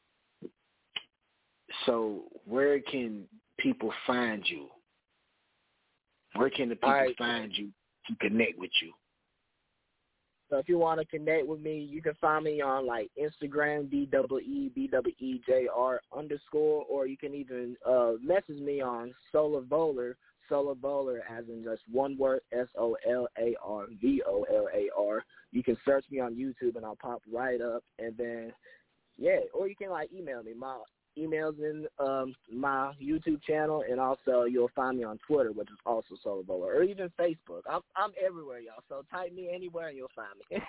So where can people find you? Where can the people right. find you to connect with you? So if you want to connect with me, you can find me on like Instagram, D W E B W E J R underscore, or you can even uh, message me on Solar Volar, Solar Volar as in just one word, S O L A R V O L A R. You can search me on YouTube and I'll pop right up. And then, yeah, or you can like email me. My emails in um, my YouTube channel, and also you'll find me on Twitter, which is also Solar Volar, or even Facebook. I'm I'm everywhere, y'all. So type me anywhere, and you'll find me.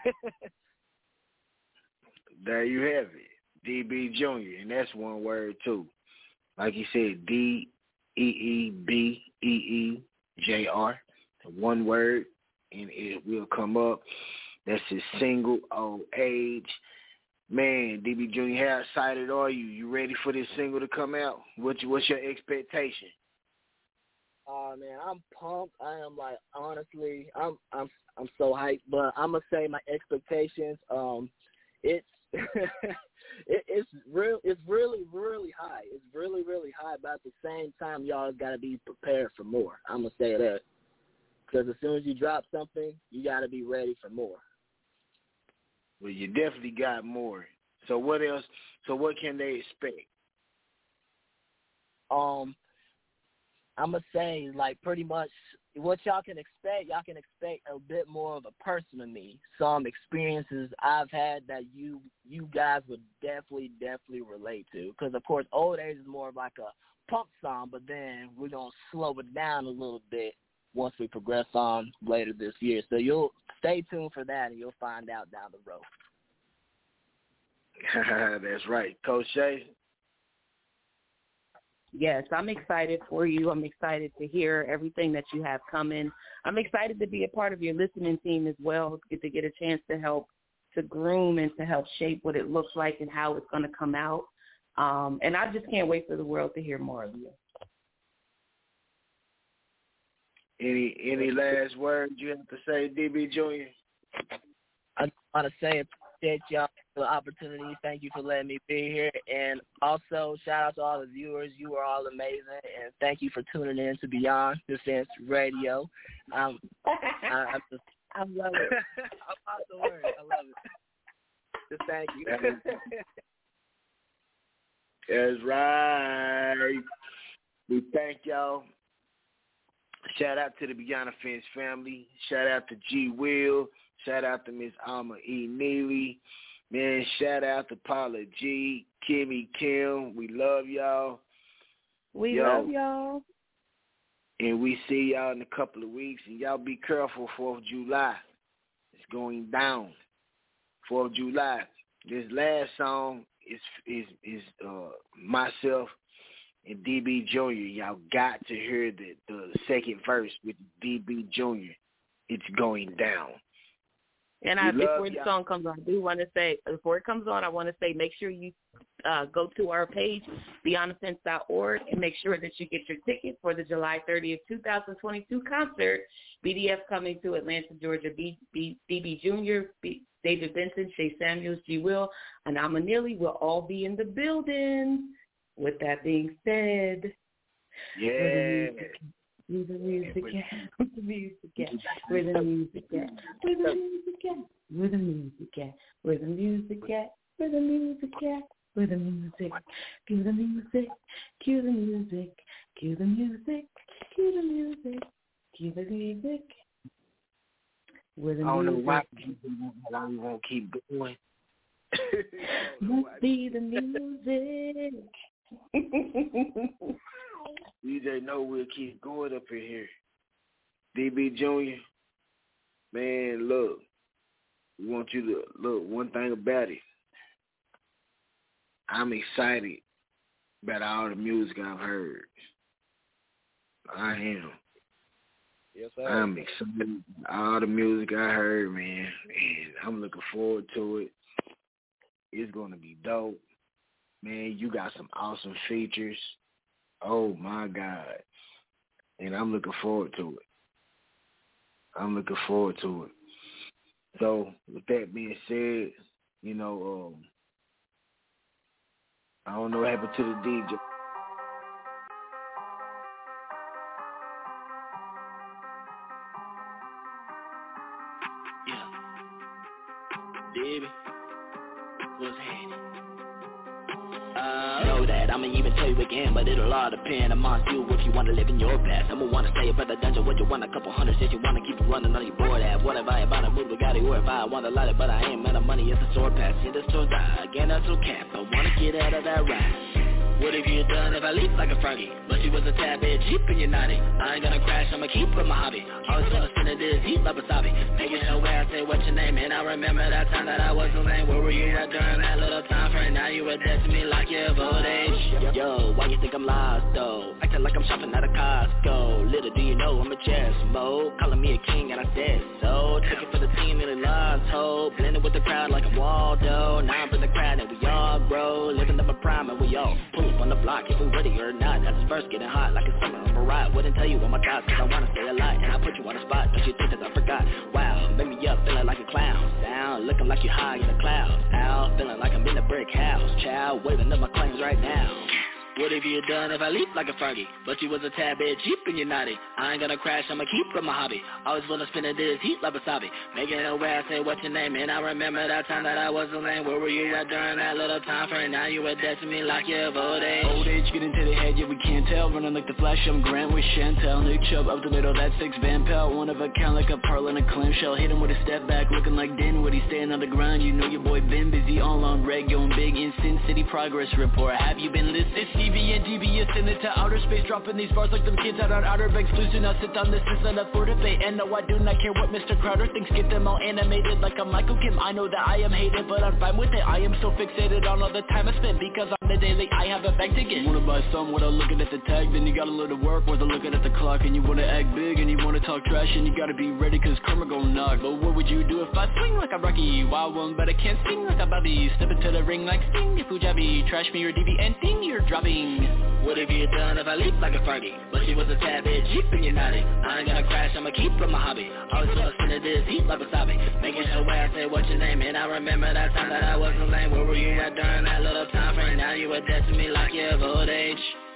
There you have it, D B Junior, and that's one word too. Like you said, D E E B E E J R, one word, and it will come up. That's his single old age. Man, D B Junior, how excited are you? You ready for this single to come out? What's what's your expectation? Oh uh, man, I'm pumped. I am like honestly, I'm I'm I'm so hyped. But I'm gonna say my expectations. Um, it's it, it's real. It's really really high. It's really really high. But at the same time, y'all gotta be prepared for more. I'm gonna say that because as soon as you drop something, you gotta be ready for more. Well, you definitely got more. So what else? So what can they expect? Um, I'm going to say, like, pretty much what y'all can expect, y'all can expect a bit more of a person of me. Some experiences I've had that you you guys would definitely, definitely relate to. Because, of course, Old Age is more of like a pump song, but then we're going to slow it down a little bit once we progress on later this year. So you'll stay tuned for that, and you'll find out down the road. That's right. Coach Shay? Yes, I'm excited for you. I'm excited to hear everything that you have coming. I'm excited to be a part of your listening team as well, get to get a chance to help to groom and to help shape what it looks like and how it's going to come out. Um, and I just can't wait for the world to hear more of you. Any any last words you have to say, D B Junior? I want to say appreciate y'all for the opportunity. Thank you for letting me be here. And also, shout out to all the viewers. You are all amazing. And thank you for tuning in to Beyond Defense Radio. Um, I, I'm just, I love it. I'm out the word. I love it. Just thank you. That's right. We thank y'all. Shout out to the Beyond Defense family. Shout out to G. Will. Shout out to Miss Alma E. Neely. Man, shout out to Paula G. Kimmy Kim. We love y'all. We Yo. love y'all. And we see y'all in a couple of weeks. And y'all be careful, fourth of July. It's going down. fourth of July. This last song is is is uh, myself and D B Junior Y'all got to hear the, the second verse with D B Junior It's going down. And I, before the song comes on, I do want to say, before it comes on, I want to say make sure you uh, go to our page, beyond defense dot org, and make sure that you get your ticket for the July thirtieth, twenty twenty-two concert. B D F coming to Atlanta, Georgia. B, B, D B Junior, B, David Benson, Shay Samuels, G. Will, and Alma Neely will all be in the building. With that being said, yeah. Where the music at? Where the music at? Where the music at? Where the music at? Where the music at? Where the music at? Where the music at? Where the music? Cue the music. Cue the music. Cue the music. Cue the music. Cue the music. Where the music? I don't know why we won't keep going. Must be the music. D J know we'll keep going up in here. D B Junior, man, look, we want you to look. One thing about it, I'm excited about all the music I've heard. I am. Yes, sir. I'm excited about all the music I heard, man, and I'm looking forward to it. It's gonna be dope, man. You got some awesome features. Oh, my God. And I'm looking forward to it. I'm looking forward to it. So, with that being said, you know, um, I don't know what happened to the D J. Yeah. Baby, what's happening? Uh, know that I'ma even tell you again, but it'll all depend on you if you wanna live in your past. I'ma wanna stay up at the dungeon with you, want a couple hundred since you wanna keep it running on your board at. What if I about to move the Gotti, or if I wanna light it, but I ain't man of money, it's a sword pass. See this to die, again that's okay, but wanna get out of that ride. What have you done if I leap like a froggy? But she was a tad bit cheap and you're naughty. I ain't gonna crash, I'ma keep with my hobby. Always gonna spin it this deep like wasabi. Making her way, I say what's your name? And I remember that time that I was the lame. Where were you at during that little time frame? Now you were dead to me like your old age. Yo, why you think I'm lost though? Acting like I'm shopping at a Costco. Little do you know I'm a chess mode. Calling me a king and I said so. Took it for the team and the lost hope. Blending with the crowd like a Waldo. Now I'm in the crowd and we all grow. Living up a prime and we all pull on the block if we ready or not. That's the first getting hot like a summer of a ride. Wouldn't tell you all my thoughts cause I wanna stay alive. And I put you on the spot, don't you think that I forgot? Wow, make me up feeling like a clown. Down, looking like you high in the clouds. Out, feeling like I'm in a brick house. Child, waving up my claims right now. What have you done if I leap like a froggy? But you was a tad bit cheap and you're naughty. I ain't gonna crash, I'ma keep with my hobby. Always wanna spin it this heat like wasabi. Making it where I say what's your name? And I remember that time that I was the lame. Where were you at during that little time frame? Now you were dead to me like your old age. Old age getting to the head, yeah we can't tell. Running like the Flash, I'm Grant with Chantel. Nick Chubb up the middle, that six Van Pelt. One of a kind like a pearl in a clamshell. Hit him with a step back, looking like Dinwiddie. Staying on the ground, you know your boy been busy. All on reg, going big in Sin City progress report. Have you been listed? C V and D B S send it to outer space, dropping these bars like them kids out on Outer Banks. Please do not sit on this, is not for debate. And no, I do not care what Mister Crowder thinks. Get them all animated like a Michael Kim. I know that I am hated, but I'm fine with it. I am so fixated on all the time I spent, because on the daily I have a bag to get. You wanna buy some without looking at the tag, then you gotta learn to work without looking at the clock. And you wanna act big and you wanna talk trash, and you gotta be ready cause karma gon' knock. But what would you do if I swing like a Rocky? Wild one, but I can't sing like a Bobby. Step into the ring like Sting, if Fujabi trash me or D B and thing you're dropping. What have you done if I leap like a Fergie? But she was a tad bit cheap and you naughty. I ain't gonna crash, I'ma keep it my hobby. Always lost into this heat like wasabi. Making sure where I say what's your name. And I remember that time that I wasn't lame. Where were you at during that little time frame? Now you are dead to me like you're of old age.